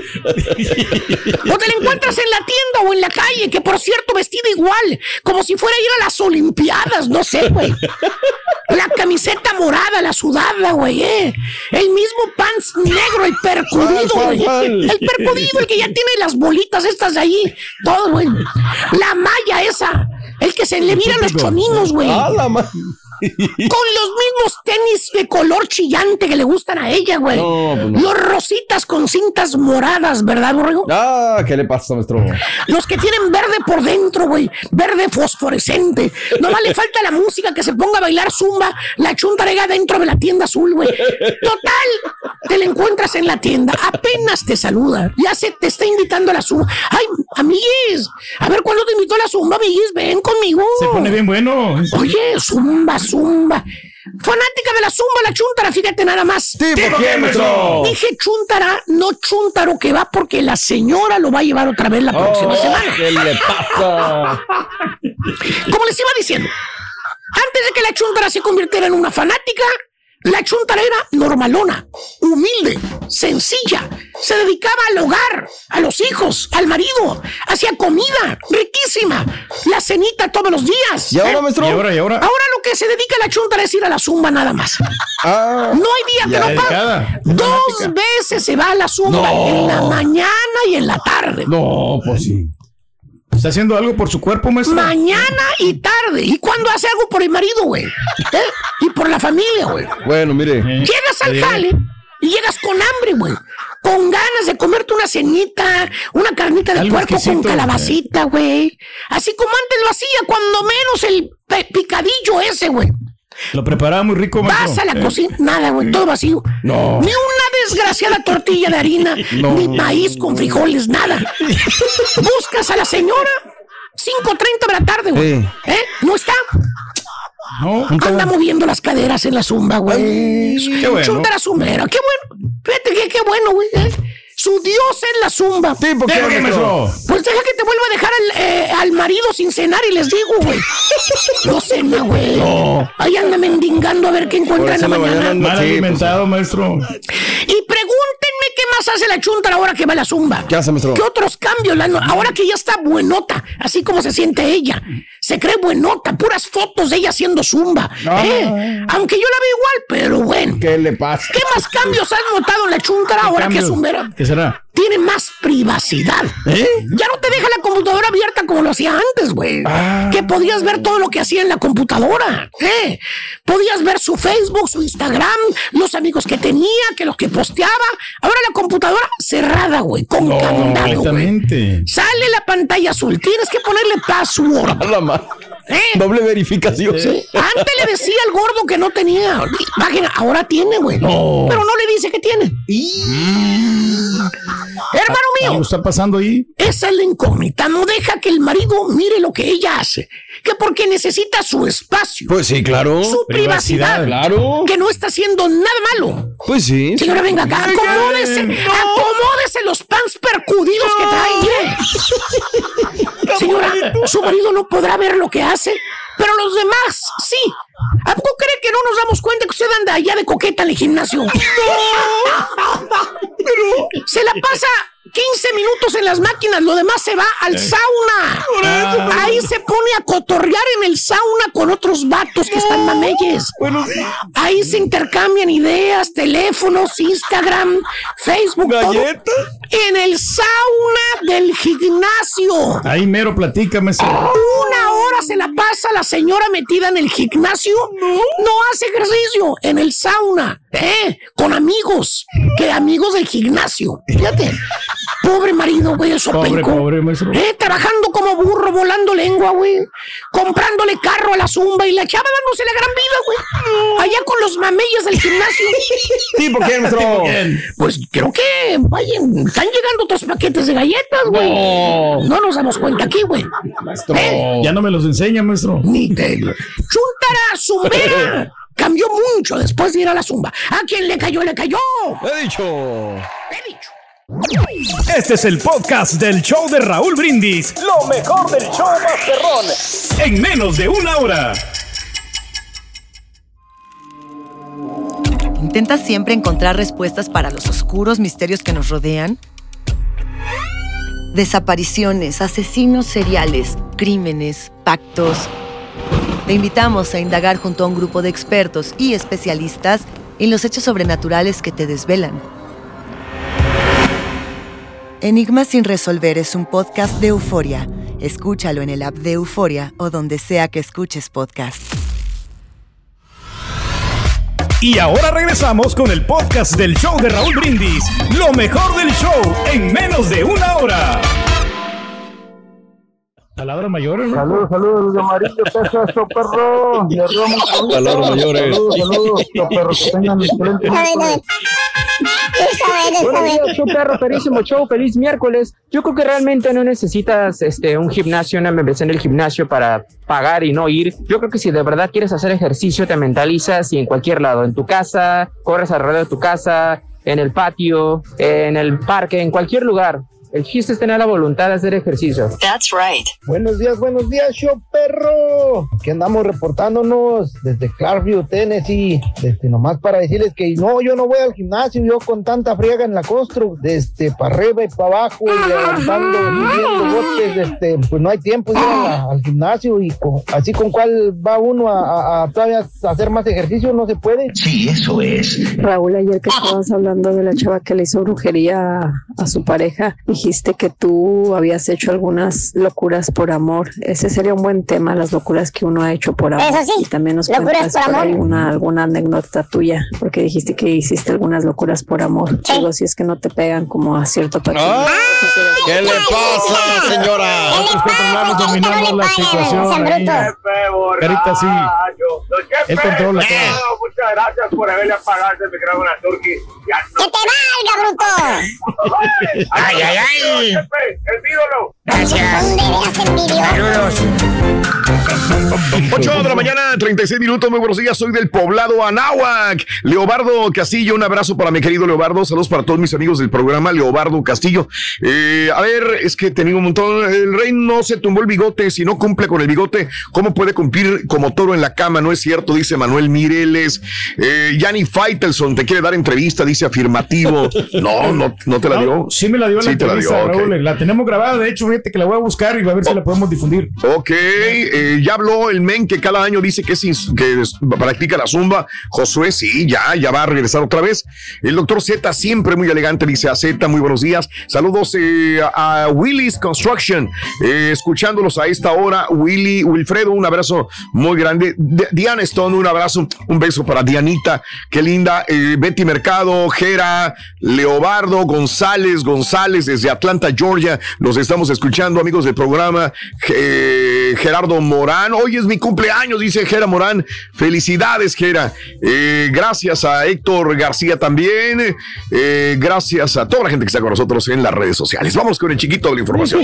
O te la encuentras en la tienda o en la calle, que por cierto, vestida igual, como si fuera a ir a las Olimpiadas, no sé, güey. La camiseta morada, la sudada, güey, El mismo pants negro, el percudido, güey. El percudido, el que ya tiene las bolitas estas de ahí. Todo, güey. La malla esa. El que se le miran los choninos, güey. Con los mismos tenis de color chillante que le gustan a ella, güey. Los rositas con cintas moradas, ¿verdad, borrego? ¿Qué le pasa, maestro? Los que tienen verde por dentro, güey. Verde fosforescente. Nomás le falta la música que se ponga a bailar zumba. La chuntarega dentro de la tienda azul, güey. Total, te la encuentras en la tienda. Apenas te saluda. Ya se te está invitando a la zumba. Ay, amiguis. A ver, ¿cuándo te invito a la zumba, amiguis? Ven conmigo. Se pone bien bueno. Oye, zumba. Fanática de la zumba, la chuntara, fíjate nada más. ¿Tipo quién, maestro? Dije chuntara, no chuntaro que va porque la señora lo va a llevar otra vez la próxima semana. ¿Qué le pasa? Como les iba diciendo, antes de que la chuntara se convirtiera en una fanática, la chuntara era normalona, humilde, sencilla, se dedicaba al hogar, a los hijos, al marido, hacía comida riquísima, la cenita todos los días. ¿Y ahora, maestro? ¿Y ahora? Ahora lo que se dedica la chuntara es ir a la zumba nada más. No hay día que no pague. 2 veces se va a la zumba, en la mañana y en la tarde. No, pues sí. ¿Está haciendo algo por su cuerpo, maestro? Mañana y tarde. ¿Y cuándo hace algo por el marido, güey? Y por la familia, güey. Bueno, mire. Llegas al jale y llegas con hambre, güey. Con ganas de comerte una cenita, una carnita de puerco con calabacita, güey. Así como antes lo hacía, cuando menos el picadillo ese, güey. Lo preparaba muy rico, maestro. Vas a la cocina, nada, güey, todo vacío. No. Ni una desgraciada tortilla de harina, ni maíz con frijoles, nada. Buscas a la señora, 5:30 de la tarde, güey. No está. No, anda moviendo las caderas en la zumba, güey. Qué bueno. Chuntara zumbera, qué bueno. Fíjate qué bueno, güey. Su dios es la zumba. Sí, ¿por qué, maestro? Pues deja que te vuelva a dejar al marido sin cenar y les digo, güey. No cena, güey. No. Ahí anda mendigando a ver qué encuentra en la mañana. Mal alimentado, maestro. Y pregúntenme qué más hace la chuntara ahora que va a la zumba. ¿Qué hace, maestro? ¿Qué otros cambios? Ahora que ya está buenota, así como se siente ella. Se cree buenota, puras fotos de ella haciendo zumba. Aunque yo la veo igual, pero bueno. ¿Qué le pasa? ¿Qué más cambios has notado en la chuntara ahora que es zumbera? ¿Qué será? Tiene más privacidad. Ya no te deja la computadora abierta como lo hacía antes, güey. Que podías ver todo lo que hacía en la computadora. Podías ver su Facebook, su Instagram, los amigos que tenía, que los que posteaba. Ahora la computadora cerrada, güey, con candado, güey. Sale la pantalla azul. Tienes que ponerle password. Doble verificación. Sí. Antes le decía al gordo que no tenía. Imagina, ahora tiene, güey. Pero no le dice que tiene. Hermano mío, ¿qué está pasando ahí? Esa es la incógnita. No deja que el marido mire lo que ella hace. Que porque necesita su espacio. Pues sí, claro. Su privacidad. Claro. Que no está haciendo nada malo. Pues sí. Señora, venga acá. Acomódese los pants percudidos que trae. Señora, su marido no podrá ver lo que hace, pero los demás sí. ¿A poco cree que no nos damos cuenta que usted anda allá de coqueta en el gimnasio? ¡No! Pero se la pasa 15 minutos en las máquinas, lo demás se va al sauna. Ahí se pone a cotorrear en el sauna con otros vatos que están mameyes. Ahí se intercambian ideas, teléfonos, Instagram, Facebook, ¿galletas? Todo. En el sauna del gimnasio. Ahí mero, platícame. 1 hora se la pasa la señora metida en el gimnasio. No hace ejercicio en el sauna. Con amigos. Que amigos del gimnasio. Fíjate. Pobre marido, güey, el sopenco. Pobre, maestro. Trabajando como burro, volando lengua, güey. Comprándole carro a la zumba y la chava dándose la gran vida, güey. Allá con los mameyes del gimnasio. ¿Tipo quién, maestro? Pues creo que, vayan, están llegando otros paquetes de galletas, güey. No nos damos cuenta aquí, güey. Maestro. Ya no me los enseña, maestro. Ni te... Chuntara zumbera. Cambió mucho después de ir a la zumba. ¿A quién le cayó? ¡Le cayó! He dicho. Este es el podcast del show de Raúl Brindis. Lo mejor del show Masterrón. En menos de 1 hora. ¿Intentas siempre encontrar respuestas para los oscuros misterios que nos rodean? Desapariciones, asesinos seriales, crímenes, pactos. Te invitamos a indagar junto a un grupo de expertos y especialistas en los hechos sobrenaturales que te desvelan. Enigmas sin resolver es un podcast de Euforia. Escúchalo en el app de Euforia o donde sea que escuches podcast. Y ahora regresamos con el podcast del show de Raúl Brindis. Lo mejor del show en menos de 1 hora. Palabras mayores, ¿no? Saludos de Amarillo, Texas, perro. Palabras mayores. Saludos, perro. Que tengan excelente. Buenos días, show perro, perísimo show, feliz miércoles. Yo creo que realmente no necesitas un gimnasio, una membresía en el gimnasio para pagar y no ir. Yo creo que si de verdad quieres hacer ejercicio, te mentalizas y en cualquier lado, en tu casa, corres alrededor de tu casa, en el patio, en el parque, en cualquier lugar. El chiste es tener la voluntad de hacer ejercicio. That's right. Buenos días, show perro. Aquí andamos reportándonos desde Clarkview, Tennessee. Nomás para decirles que no, yo no voy al gimnasio, yo con tanta friega en la constru, para arriba y para abajo, y levantando, subiendo botes, pues no hay tiempo de ir al gimnasio, y así con cuál va uno a todavía hacer más ejercicio, no se puede. Sí, eso es. Raúl, ayer que estabas hablando de la chava que le hizo brujería a su pareja, dijiste que tú habías hecho algunas locuras por amor. Ese sería un buen tema, las locuras que uno ha hecho por amor. Eso sí, y también nos locuras cuentas por por ahí amor. alguna anécdota tuya, porque dijiste que hiciste algunas locuras por amor. Sí. Digo, si es que no te pegan como a cierto patrón. ¿Qué le pasa, señora? Nosotros controlamos, dominamos la situación. Ahí. Carita, sí. Él controla todo. Muchas gracias por haberle apagado ese micrófono a Turki. ¡Que te valga, bruto! ¡Ay, ay, ay! ¡El ídolo! Gracias. Saludos. 8 de la mañana, 36 minutos. Muy buenos días. Soy del poblado Anáhuac. Leobardo Castillo, un abrazo para mi querido Leobardo. Saludos para todos mis amigos del programa. Leobardo Castillo. A ver, es que tenía un montón. El rey no se tumbó el bigote. Si no cumple con el bigote, ¿cómo puede cumplir como toro en la cama? No es cierto, dice Manuel Mireles. Yanni Faitelson te quiere dar entrevista, dice afirmativo. No te la dio. Sí me la dio la entrevista, Raúl. Okay. La tenemos grabada, de hecho, fíjate que la voy a buscar y a ver si la podemos difundir. Ok, ya habló el men que cada año dice que practica la zumba. Josué, sí, ya va a regresar otra vez. El doctor Z, siempre muy elegante, dice a Z, muy buenos días. Saludos a Willy's Construction, escuchándolos a esta hora. Wilfredo, un abrazo muy grande. Diana Stone, un abrazo, un beso para Dianita, qué linda. Betty Mercado, Jera, Leobardo, González desde Atlanta, Georgia, los estamos escuchando, amigos del programa. Gerardo Morán, hoy es mi cumpleaños, dice Gera Morán, felicidades, Gera. Gracias a Héctor García también, gracias a toda la gente que está con nosotros en las redes sociales. Vamos con el chiquito de la información.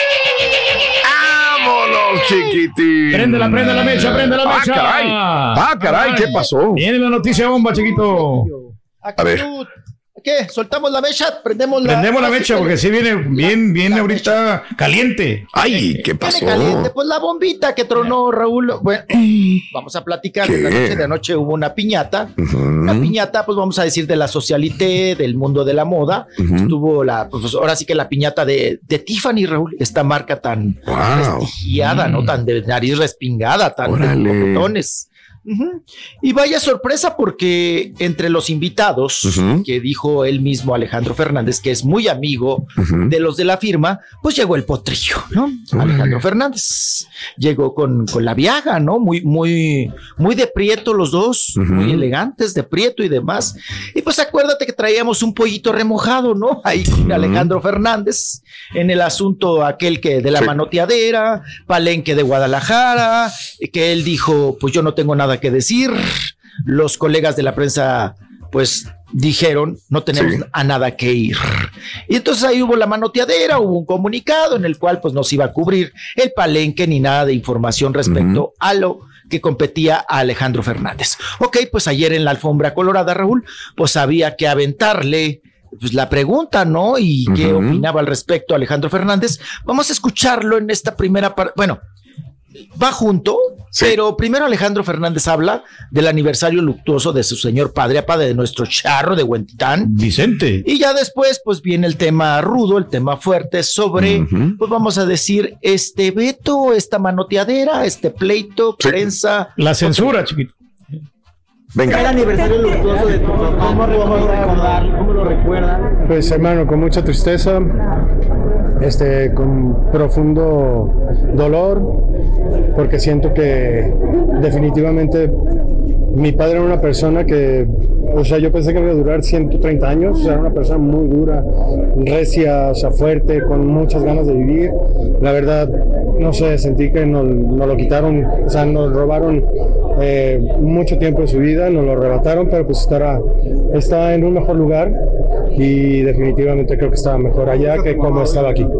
¡Vámonos, chiquitín! Prende la mecha. Caray, ¿qué pasó? Viene la noticia bomba, chiquito. A ver. ¿Qué? ¿Soltamos la mecha? Prendemos la mecha porque sí viene ahorita caliente. Ay, ¿qué pasó? Caliente. Pues la bombita que tronó Raúl. Bueno, vamos a platicar. La noche de anoche hubo una piñata. Una piñata, pues vamos a decir, de la socialité, del mundo de la moda. Estuvo pues ahora sí que la piñata de Tiffany, Raúl. Esta marca tan prestigiada, ¿no? Tan de nariz respingada, tan de botones. Y vaya sorpresa, porque entre los invitados que dijo él mismo, Alejandro Fernández, que es muy amigo de los de la firma, pues llegó el potrillo, ¿no? Alejandro Fernández llegó con la viaga, ¿no? Muy de prieto los dos, muy elegantes de prieto y demás. Y pues acuérdate que traíamos un pollito remojado, ¿no? Ahí con Alejandro Fernández en el asunto aquel que de la manoteadera, Palenque de Guadalajara, que él dijo, pues yo no tengo nada que decir. Los colegas de la prensa pues dijeron, no tenemos a nada que ir. Y entonces ahí hubo la manoteadera, hubo un comunicado en el cual pues no se iba a cubrir el Palenque ni nada de información respecto a lo que competía a Alejandro Fernández. Ok, pues ayer en la alfombra colorada, Raúl, pues había que aventarle pues la pregunta, ¿no? Y qué opinaba al respecto Alejandro Fernández. Vamos a escucharlo en esta primera parte. Bueno, va junto, pero primero Alejandro Fernández habla del aniversario luctuoso de su señor padre de nuestro charro de Huentitán, Vicente. Y ya después, pues viene el tema rudo, el tema fuerte sobre, pues vamos a decir, este veto, esta manoteadera, este pleito, prensa. La censura, chiquito. Venga. El aniversario luctuoso de tu papá, ¿cómo lo recuerdan? Pues hermano, con mucha tristeza, con profundo dolor, porque siento que definitivamente mi padre era una persona que, o sea, yo pensé que iba a durar 130 años, o sea, era una persona muy dura, recia, o sea, fuerte, con muchas ganas de vivir. La verdad, no sé, sentí que nos lo quitaron, o sea, nos robaron mucho tiempo de su vida, nos lo arrebataron, pero pues está en un mejor lugar y definitivamente creo que estaba mejor allá que como estaba aquí.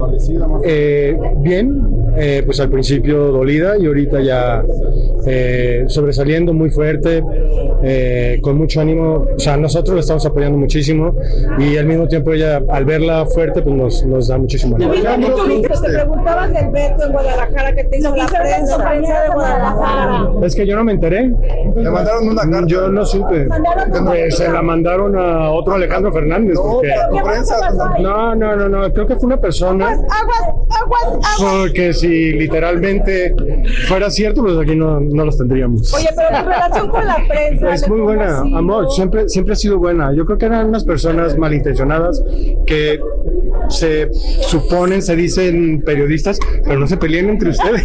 Bien, pues al principio dolida y ahorita ya sobresaliendo muy fuerte, con mucho ánimo. O sea, nosotros la estamos apoyando muchísimo y al mismo tiempo ella, al verla fuerte, pues nos da muchísimo ánimo. Te preguntabas del veto en Guadalajara que te hizo la prensa de Guadalajara. Es que yo no me enteré. Le mandaron una carta. Yo no supe. Se la mandaron a otro Alejandro Fernández. Porque... No. Creo que fue una persona. Aguas. Porque si literalmente fuera cierto, pues aquí no los tendríamos. Oye, pero tu relación con la prensa es muy buena, amor, siempre ha sido buena. Yo creo que eran unas personas malintencionadas que se dicen periodistas, pero no se peleen entre ustedes.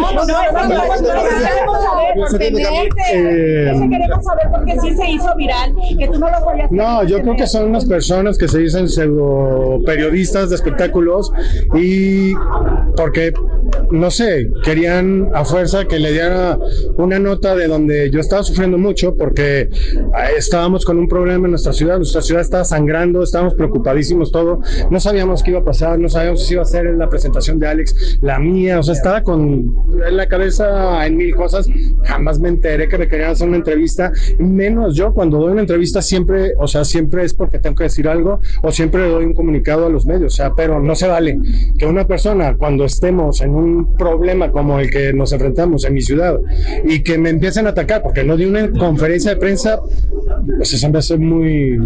Queremos saber porque sí se hizo viral, que tú no lo podías. No, yo creo que son unas personas que se dicen pseudo periodistas de espectáculos y porque, no sé, querían a fuerza que le diera una nota de donde yo estaba sufriendo mucho porque estábamos con un problema en nuestra ciudad estaba sangrando, estábamos preocupadísimos todo, no sabíamos qué iba a pasar, no sabíamos si iba a ser la presentación de Alex, la mía, o sea, estaba con la cabeza en mil cosas, jamás me enteré que me querían hacer una entrevista, menos yo cuando doy una entrevista siempre es porque tengo que decir algo o siempre doy un comunicado a los medios, o sea, pero no se vale que una persona cuando estemos en un problema como el que nos enfrentamos en mi ciudad y que me empiecen a atacar porque no di una conferencia de prensa, pues eso me hace muy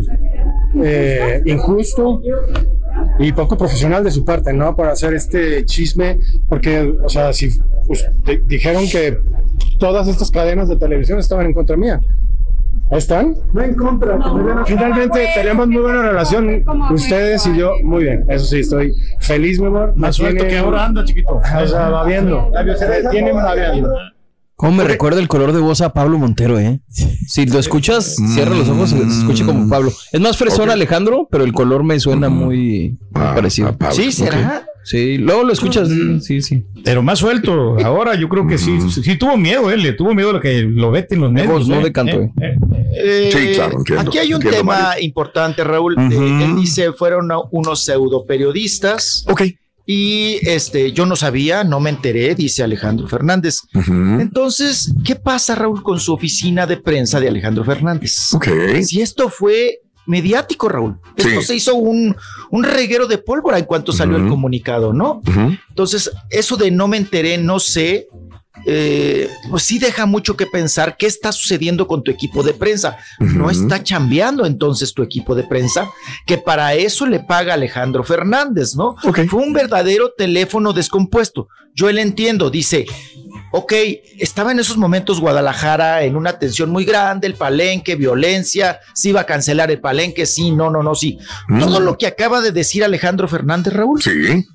injusto y poco profesional de su parte, ¿no? Para hacer este chisme, porque, o sea, si dijeron que todas estas cadenas de televisión estaban en contra mía. ¿Están? No en contra. Finalmente tenemos muy buena relación, ustedes y yo, muy bien. Eso sí, estoy feliz, mi amor. Más suelto que ahora anda, chiquito. O sea, va viendo. Tienen babeando. ¿Cómo me recuerda el color de voz a Pablo Montero, Si lo escuchas, cierra los ojos y se escucha como Pablo. Es más fresón Alejandro, pero el color me suena muy parecido. ¿Sí, será? Sí, luego lo escuchas, sí. Pero más suelto. Ahora yo creo que sí tuvo miedo, le tuvo miedo a que lo veten los medios. No de canto, Sí, claro, entiendo. Aquí hay un tema importante, Raúl. Él dice, fueron unos pseudo periodistas. Ok. Y yo no sabía, no me enteré, dice Alejandro Fernández. Entonces, ¿qué pasa, Raúl, con su oficina de prensa de Alejandro Fernández? Okay. Si esto fue mediático, Raúl. Esto se hizo un reguero de pólvora en cuanto salió el comunicado, ¿no? Entonces, eso de no me enteré, no sé, pues sí deja mucho que pensar qué está sucediendo con tu equipo de prensa. No está chambeando entonces tu equipo de prensa, que para eso le paga Alejandro Fernández, ¿no? Fue un verdadero teléfono descompuesto. Yo le entiendo, dice, ok, estaba en esos momentos Guadalajara en una tensión muy grande, el Palenque, violencia, se iba a cancelar el Palenque, sí, no, sí. Todo lo que acaba de decir Alejandro Fernández, Raúl,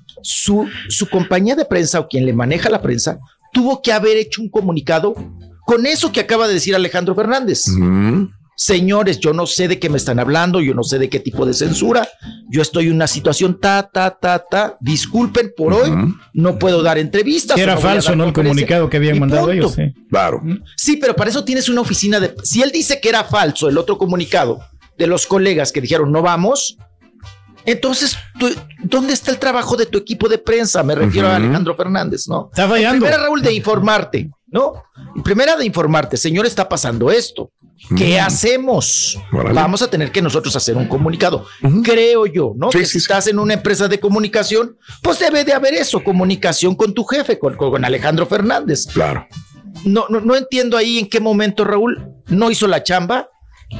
su compañía de prensa o quien le maneja la prensa tuvo que haber hecho un comunicado con eso que acaba de decir Alejandro Fernández. Señores, yo no sé de qué me están hablando, yo no sé de qué tipo de censura, yo estoy en una situación disculpen por hoy, no puedo dar entrevistas. Era falso, ¿no? El comunicado que habían mandado ellos. Sí. Claro. Sí, pero para eso tienes una oficina de... Si él dice que era falso el otro comunicado de los colegas que dijeron no vamos, entonces, ¿dónde está el trabajo de tu equipo de prensa? Me refiero a Alejandro Fernández, ¿no? Está fallando. Primera, Raúl, de informarte, ¿no? Primera de informarte, señor, está pasando esto. ¿Qué hacemos? Vamos a tener que nosotros hacer un comunicado. Creo yo, ¿no? Que si estás en una empresa de comunicación, pues debe de haber eso, comunicación con tu jefe, con Alejandro Fernández. Claro. No entiendo ahí en qué momento, Raúl, no hizo la chamba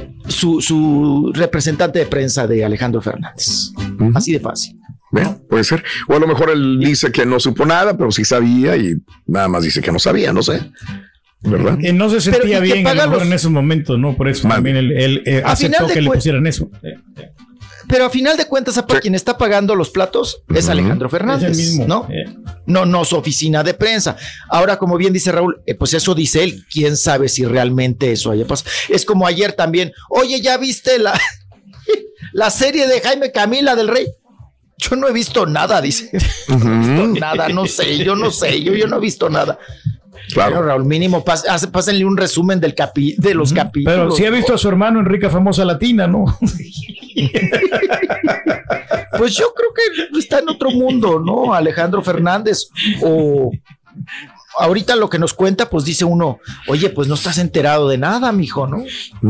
su representante de prensa de Alejandro Fernández. Así de fácil. Puede ser. O a lo mejor él dice que no supo nada, pero sí sabía y nada más dice que no sabía, no sé. ¿Verdad? No se sentía bien a lo mejor en esos momentos, ¿no? Por eso también él aceptó que le pusieran eso. Pero a final de cuentas, quien está pagando los platos es Alejandro Fernández, es el mismo, ¿no? No su oficina de prensa. Ahora, como bien dice Raúl, pues eso dice él. ¿Quién sabe si realmente eso haya pasado? Es como ayer también. Oye, ¿ya viste la serie de Jaime Camila del Rey? Yo no he visto nada, dice. No he visto nada, no sé, yo no he visto nada. Claro. Pero, Raúl, mínimo, pásenle un resumen de los capítulos. Pero sí ha visto a su hermano en Rica Famosa Latina, ¿no? Pues yo creo que está en otro mundo, ¿no? Alejandro Fernández. O ahorita lo que nos cuenta, pues dice uno, oye, pues no estás enterado de nada, mijo, ¿no?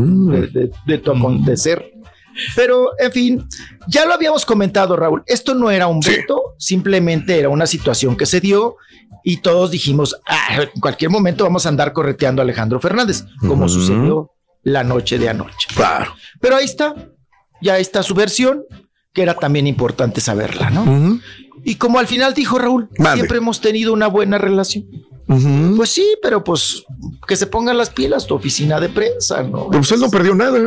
De tu acontecer. Pero, en fin, ya lo habíamos comentado, Raúl. Esto no era un veto, simplemente era una situación que se dio. Y todos dijimos, en cualquier momento vamos a andar correteando a Alejandro Fernández, como sucedió la noche de anoche. Claro. Pero ahí está, ya está su versión, que era también importante saberla, ¿no? Y como al final dijo Raúl, siempre hemos tenido una buena relación. Pues sí, pero pues que se pongan las pilas tu oficina de prensa, ¿no? Pero usted no perdió nada.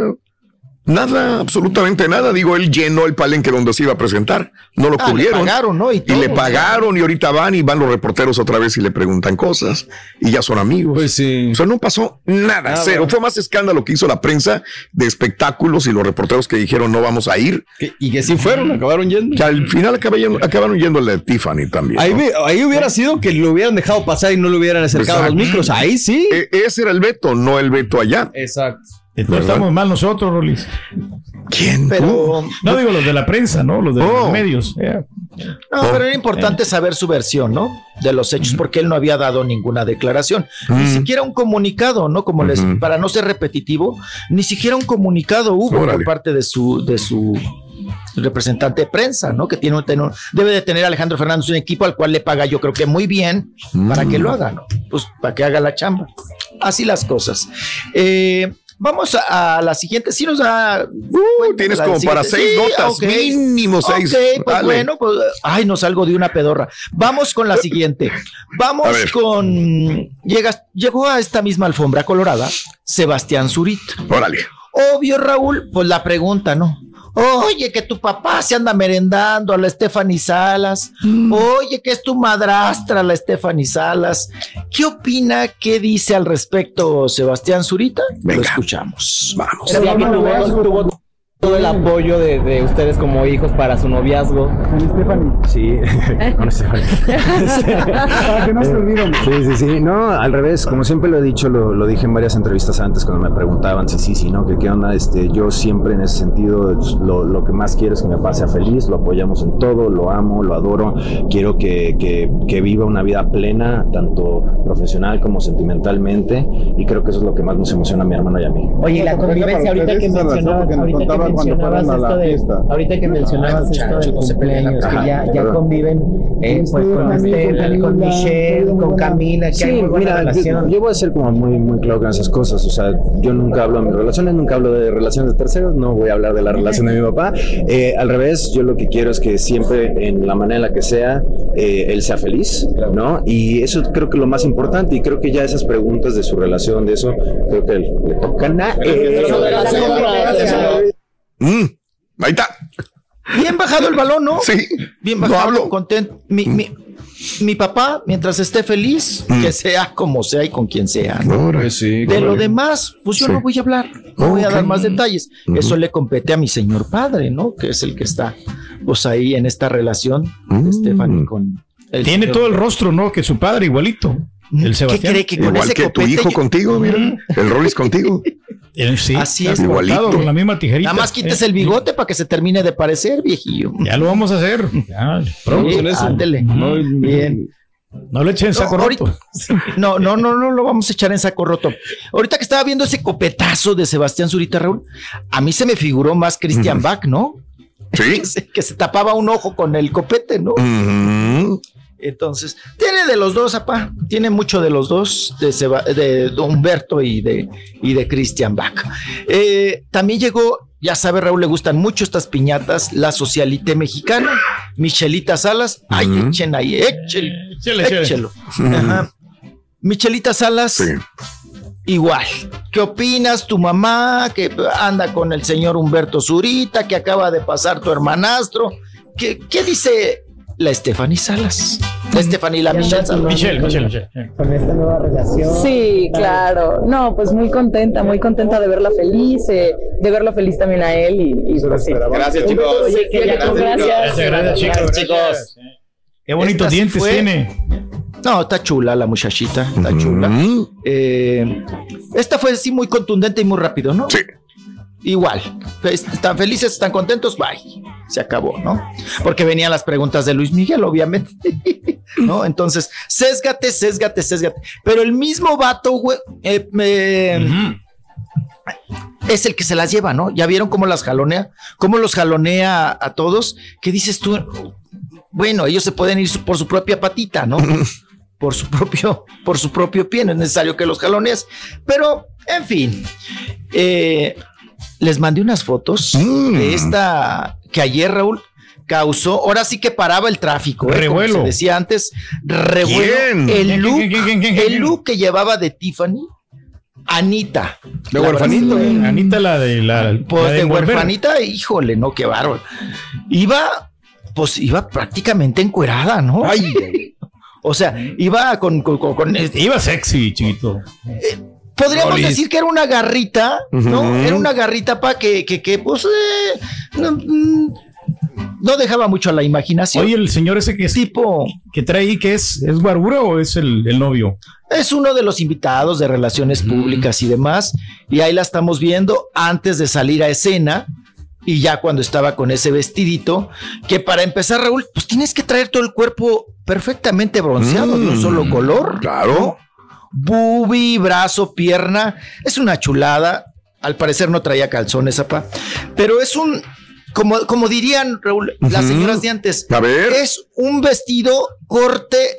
Nada, absolutamente nada. Digo, él llenó el palenque donde se iba a presentar. No lo cubrieron. Le pagaron, ¿no? Y le pagaron, y ahorita van los reporteros otra vez y le preguntan cosas. Y ya son amigos. Pues sí. O sea, no pasó nada, cero. Fue más escándalo que hizo la prensa de espectáculos y los reporteros que dijeron no vamos a ir. Y que sí fueron, acabaron yendo. Que al final acabaron yendo el de Tiffany también. Ahí hubiera sido que lo hubieran dejado pasar y no le hubieran acercado a los micros. Ahí sí. Ese era el veto, no el veto allá. Exacto. No estamos mal nosotros, Rolis. ¿Quién? Pero no digo los de la prensa, ¿no? Los de los medios. No, pero era importante saber su versión, ¿no? De los hechos, porque él no había dado ninguna declaración, ni siquiera un comunicado, ¿no? Como para no ser repetitivo, ni siquiera un comunicado hubo por parte de su representante de prensa, ¿no? Que debe de tener Alejandro Fernández un equipo al cual le paga, yo creo que muy bien, para que lo haga, ¿no? Pues para que haga la chamba. Así las cosas. Vamos a la siguiente. Sí nos da. Tienes como para 6 notas, mínimo 6. Pues bueno, pues no salgo de una pedorra. Vamos con la siguiente. Vamos con. Llegó a esta misma alfombra colorada Sebastián Zurita. Órale. Obvio, Raúl, pues la pregunta, ¿no? Oye, que tu papá se anda merendando a la Stephanie Salas. Oye, que es tu madrastra la Stephanie Salas. ¿Qué opina? ¿Qué dice al respecto Sebastián Zurita? Venga, lo escuchamos. Vamos. Tuvo todo el apoyo de ustedes como hijos para su noviazgo. ¿Con Stephanie? Sí, con Stephanie. Para que no se olviden. Sí. No, al revés, como siempre lo he dicho, lo dije en varias entrevistas antes cuando me preguntaban si, no, que qué onda. Yo siempre en ese sentido, lo que más quiero es que mi papá sea feliz, lo apoyamos en todo, lo amo, lo adoro. Quiero que viva una vida plena, tanto profesional como sentimentalmente, y creo que eso es lo que más nos emociona a mi hermano y a mí. Oye, la convivencia ahorita que mencionabas esto del cumpleaños, que ya conviven pues con Estela, con Michelle, con Camila, que hay muy buena relación. Yo voy a ser como muy, muy claro con esas cosas. O sea, yo nunca hablo de mis relaciones, nunca hablo de relaciones de terceros, no voy a hablar de la relación de mi papá. Al revés, yo lo que quiero es que siempre, en la manera en la que sea, él sea feliz, ¿no? Y eso creo que es lo más importante, y creo que ya esas preguntas de su relación, de eso, creo que le tocan a ahí está. Bien bajado el balón, ¿no? Sí. Bien bajado, contento. Mi papá, mientras esté feliz, que sea como sea y con quien sea, ¿no? De lo demás, pues yo no voy a hablar, no voy a dar más detalles. Eso le compete a mi señor padre, ¿no? Que es el que está, pues ahí en esta relación de Stephanie con el Tiene todo el rostro, ¿no? Que su padre, igualito. El Sebastián. ¿Qué cree que con igual ese que tu hijo contigo, mira? El Rolis contigo. Sí, así es, igualito. Con la misma tijerita. Nada más quites el bigote para que se termine de parecer, viejillo. Ya lo vamos a hacer. Pronto en eso. Ándele. Muy bien. No le echen en saco roto. No lo vamos a echar en saco roto. Ahorita que estaba viendo ese copetazo de Sebastián Zurita, Raúl, a mí se me figuró más Christian Bach, ¿no? Sí. que se tapaba un ojo con el copete, ¿no? Entonces, tiene de los dos, apá, tiene mucho de los dos, de Humberto y de Christian Bach. También llegó, ya sabe, Raúl, le gustan mucho estas piñatas, la socialité mexicana, Michelita Salas, echen ahí, échelo. Ajá. Michelita Salas, igual. ¿Qué opinas? Tu mamá, que anda con el señor Humberto Zurita, que acaba de pasar tu hermanastro, ¿qué dice la Stephanie Salas? Stephanie, la Michelle. Con esta nueva relación. Sí, claro. No, pues muy contenta de verla feliz, de verlo feliz también a él y pues sí. Gracias, chicos. Oye, Gracias, chicos. Qué bonitos dientes tiene. No, está chula la muchachita, está chula. Esta fue sí muy contundente y muy rápido, ¿no? Sí. Igual, están felices, están contentos, bye. Se acabó, ¿no? Porque venían las preguntas de Luis Miguel, obviamente. ¿No? Entonces, sésgate. Pero el mismo vato, güey, es el que se las lleva, ¿no? ¿Ya vieron cómo las jalonea? ¿Cómo los jalonea a todos? ¿Qué dices tú? Bueno, ellos se pueden ir por su propia patita, ¿no? Por su propio pie, no es necesario que los jalonees. Pero, en fin, les mandé unas fotos de esta que ayer, Raúl, causó, ahora sí que paraba el tráfico, revuelo. Como se decía antes, revuelo. El look que llevaba de Tiffany, Anita. De huerfanito. Anita, la de pues de huerfanita, híjole, no, qué bárbaro. Iba prácticamente encuerada, ¿no? Ay. O sea, iba con iba sexy, chiquito. Podríamos decir que era una garrita, ¿no? Era una garrita para que pues no dejaba mucho a la imaginación. Oye, el señor ese que es tipo que trae ahí, ¿qué es? ¿Es guarura o es el novio? Es uno de los invitados de relaciones públicas y demás, y ahí la estamos viendo antes de salir a escena. Y ya cuando estaba con ese vestidito, que para empezar, Raúl, pues tienes que traer todo el cuerpo perfectamente bronceado, de un solo color. Claro. ¿No? Bubi, brazo, pierna, es una chulada. Al parecer no traía calzones, apa. Pero es un, como dirían, Raúl, las señoras de antes, a ver. Es un vestido corte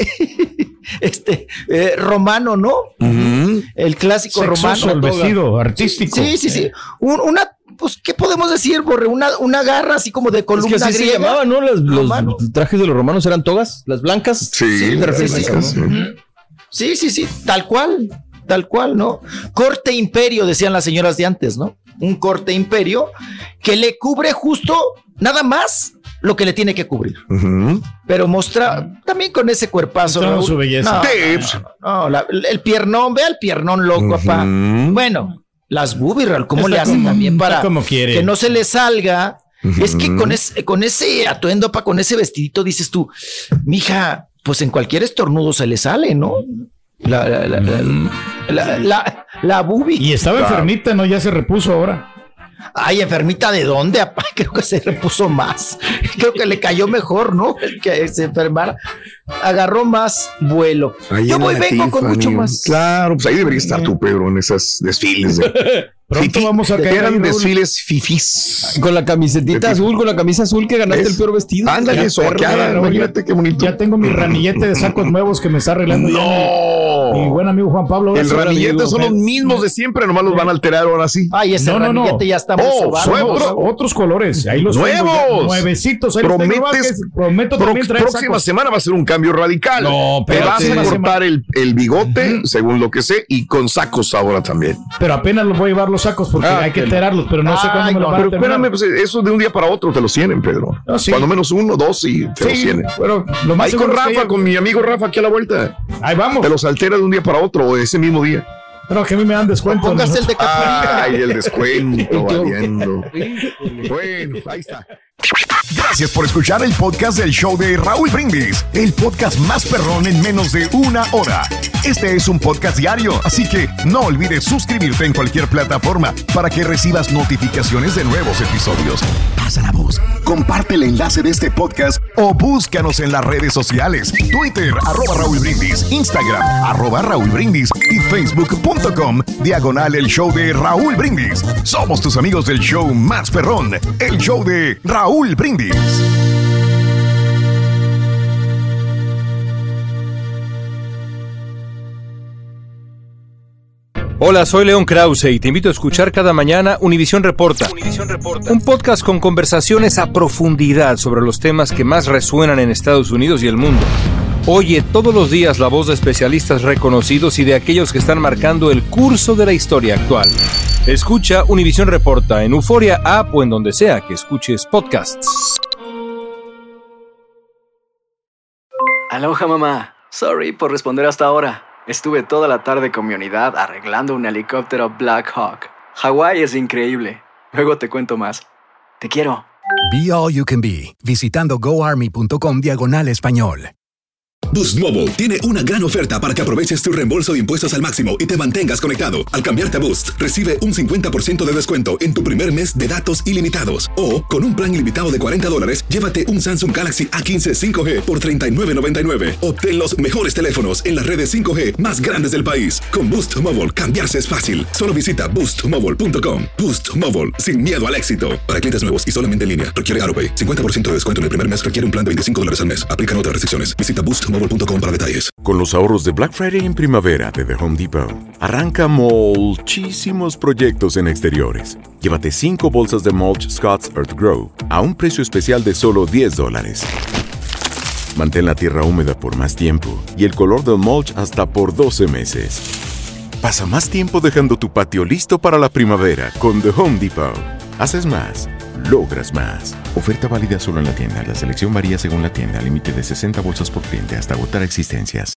romano, ¿no? El clásico sexoso, romano. El vestido artístico. Sí. Una, pues, ¿qué podemos decir, Borre? Una garra así como de columna griega. Se llamaban, ¿no? Los trajes de los romanos eran togas, las blancas. Sí, tal cual, ¿no? Corte imperio, decían las señoras de antes, ¿no? Un corte imperio que le cubre justo nada más lo que le tiene que cubrir. Pero mostra también con ese cuerpazo, ¿no? Su belleza. No, el piernón, ve al piernón loco, papá. Bueno, las boobies, ¿cómo le hacen también para que no se le salga? Es que con ese atuendo, con ese vestidito, dices tú, mija, pues en cualquier estornudo se le sale, ¿no? La boobie. Y estaba enfermita, ¿no? Ya se repuso ahora. Ay, ¿enfermita de dónde? Creo que se repuso más. Creo que le cayó mejor, ¿no? Que se enfermara. Agarró más vuelo. Ahí yo voy, vengo con mucho más. Claro, pues ahí debería estar tú, Pedro, en esos desfiles. Pronto vamos a caer. Eran desfiles fifís. Con la camisetita azul, con la camisa azul que ganaste el peor vestido. Ándale, eso, imagínate qué bonito. Ya tengo mi ramillete de sacos nuevos que me está arreglando. No. Mi buen amigo Juan Pablo. El ramillete son los mismos de siempre, nomás los van a alterar ahora sí. Ay, ese ramillete ya está muy otros colores. Ahí los nuevos. Nuevecitos. Prometo también traer próxima semana va a ser un cambio radical. No, te vas a cortar el bigote, según lo que sé, y con sacos ahora también. Pero apenas los voy a llevar los sacos porque hay que enterarlos, pero no sé cuándo me lo van a terminar. Pero espérame, pues eso de un día para otro te los tienen, Pedro. No, sí. Cuando menos 1, 2 y te los tienen. Bueno, lo más ahí con Rafa, con mi amigo Rafa aquí a la vuelta. Ahí vamos. Te los altera de un día para otro o ese mismo día. Pero que a mí me dan descuento. Póngase el de Catarina. Ay, el descuento, valiendo. Bueno, ahí está. Gracias por escuchar el podcast del show de Raúl Brindis, el podcast más perrón en menos de una hora. Este es un podcast diario, así que no olvides suscribirte en cualquier plataforma para que recibas notificaciones de nuevos episodios. Pasa la voz, comparte el enlace de este podcast o búscanos en las redes sociales, Twitter, @Raúl Brindis, Instagram, @Raúl Brindis y Facebook.com/el show de Raúl Brindis. Somos tus amigos del show más perrón, el show de Raúl Brindis. Hola, soy León Krause y te invito a escuchar cada mañana Univisión Reporta. Un podcast con conversaciones a profundidad sobre los temas que más resuenan en Estados Unidos y el mundo. Oye todos los días la voz de especialistas reconocidos y de aquellos que están marcando el curso de la historia actual. Escucha Univisión Reporta en Euforia App o en donde sea que escuches podcasts. Aloha, mamá. Sorry por responder hasta ahora. Estuve toda la tarde con mi unidad arreglando un helicóptero Black Hawk. Hawái es increíble. Luego te cuento más. Te quiero. Be All You Can Be, visitando goarmy.com/español. Boost Mobile tiene una gran oferta para que aproveches tu reembolso de impuestos al máximo y te mantengas conectado. Al cambiarte a Boost, recibe un 50% de descuento en tu primer mes de datos ilimitados. O, con un plan ilimitado de $40, llévate un Samsung Galaxy A15 5G por $39.99. Obtén los mejores teléfonos en las redes 5G más grandes del país. Con Boost Mobile, cambiarse es fácil. Solo visita boostmobile.com. Boost Mobile, sin miedo al éxito. Para clientes nuevos y solamente en línea, requiere AutoPay. 50% de descuento en el primer mes requiere un plan de $25 al mes. Aplican otras restricciones. Visita boostmobile.com para detalles. Con los ahorros de Black Friday en primavera de The Home Depot, arranca muchísimos proyectos en exteriores. Llévate 5 bolsas de mulch Scott's Earth Grow a un precio especial de solo $10. Mantén la tierra húmeda por más tiempo y el color del mulch hasta por 12 meses. Pasa más tiempo dejando tu patio listo para la primavera con The Home Depot. Haces más, logras más. Oferta válida solo en la tienda. La selección varía según la tienda. Límite de 60 bolsas por cliente hasta agotar existencias.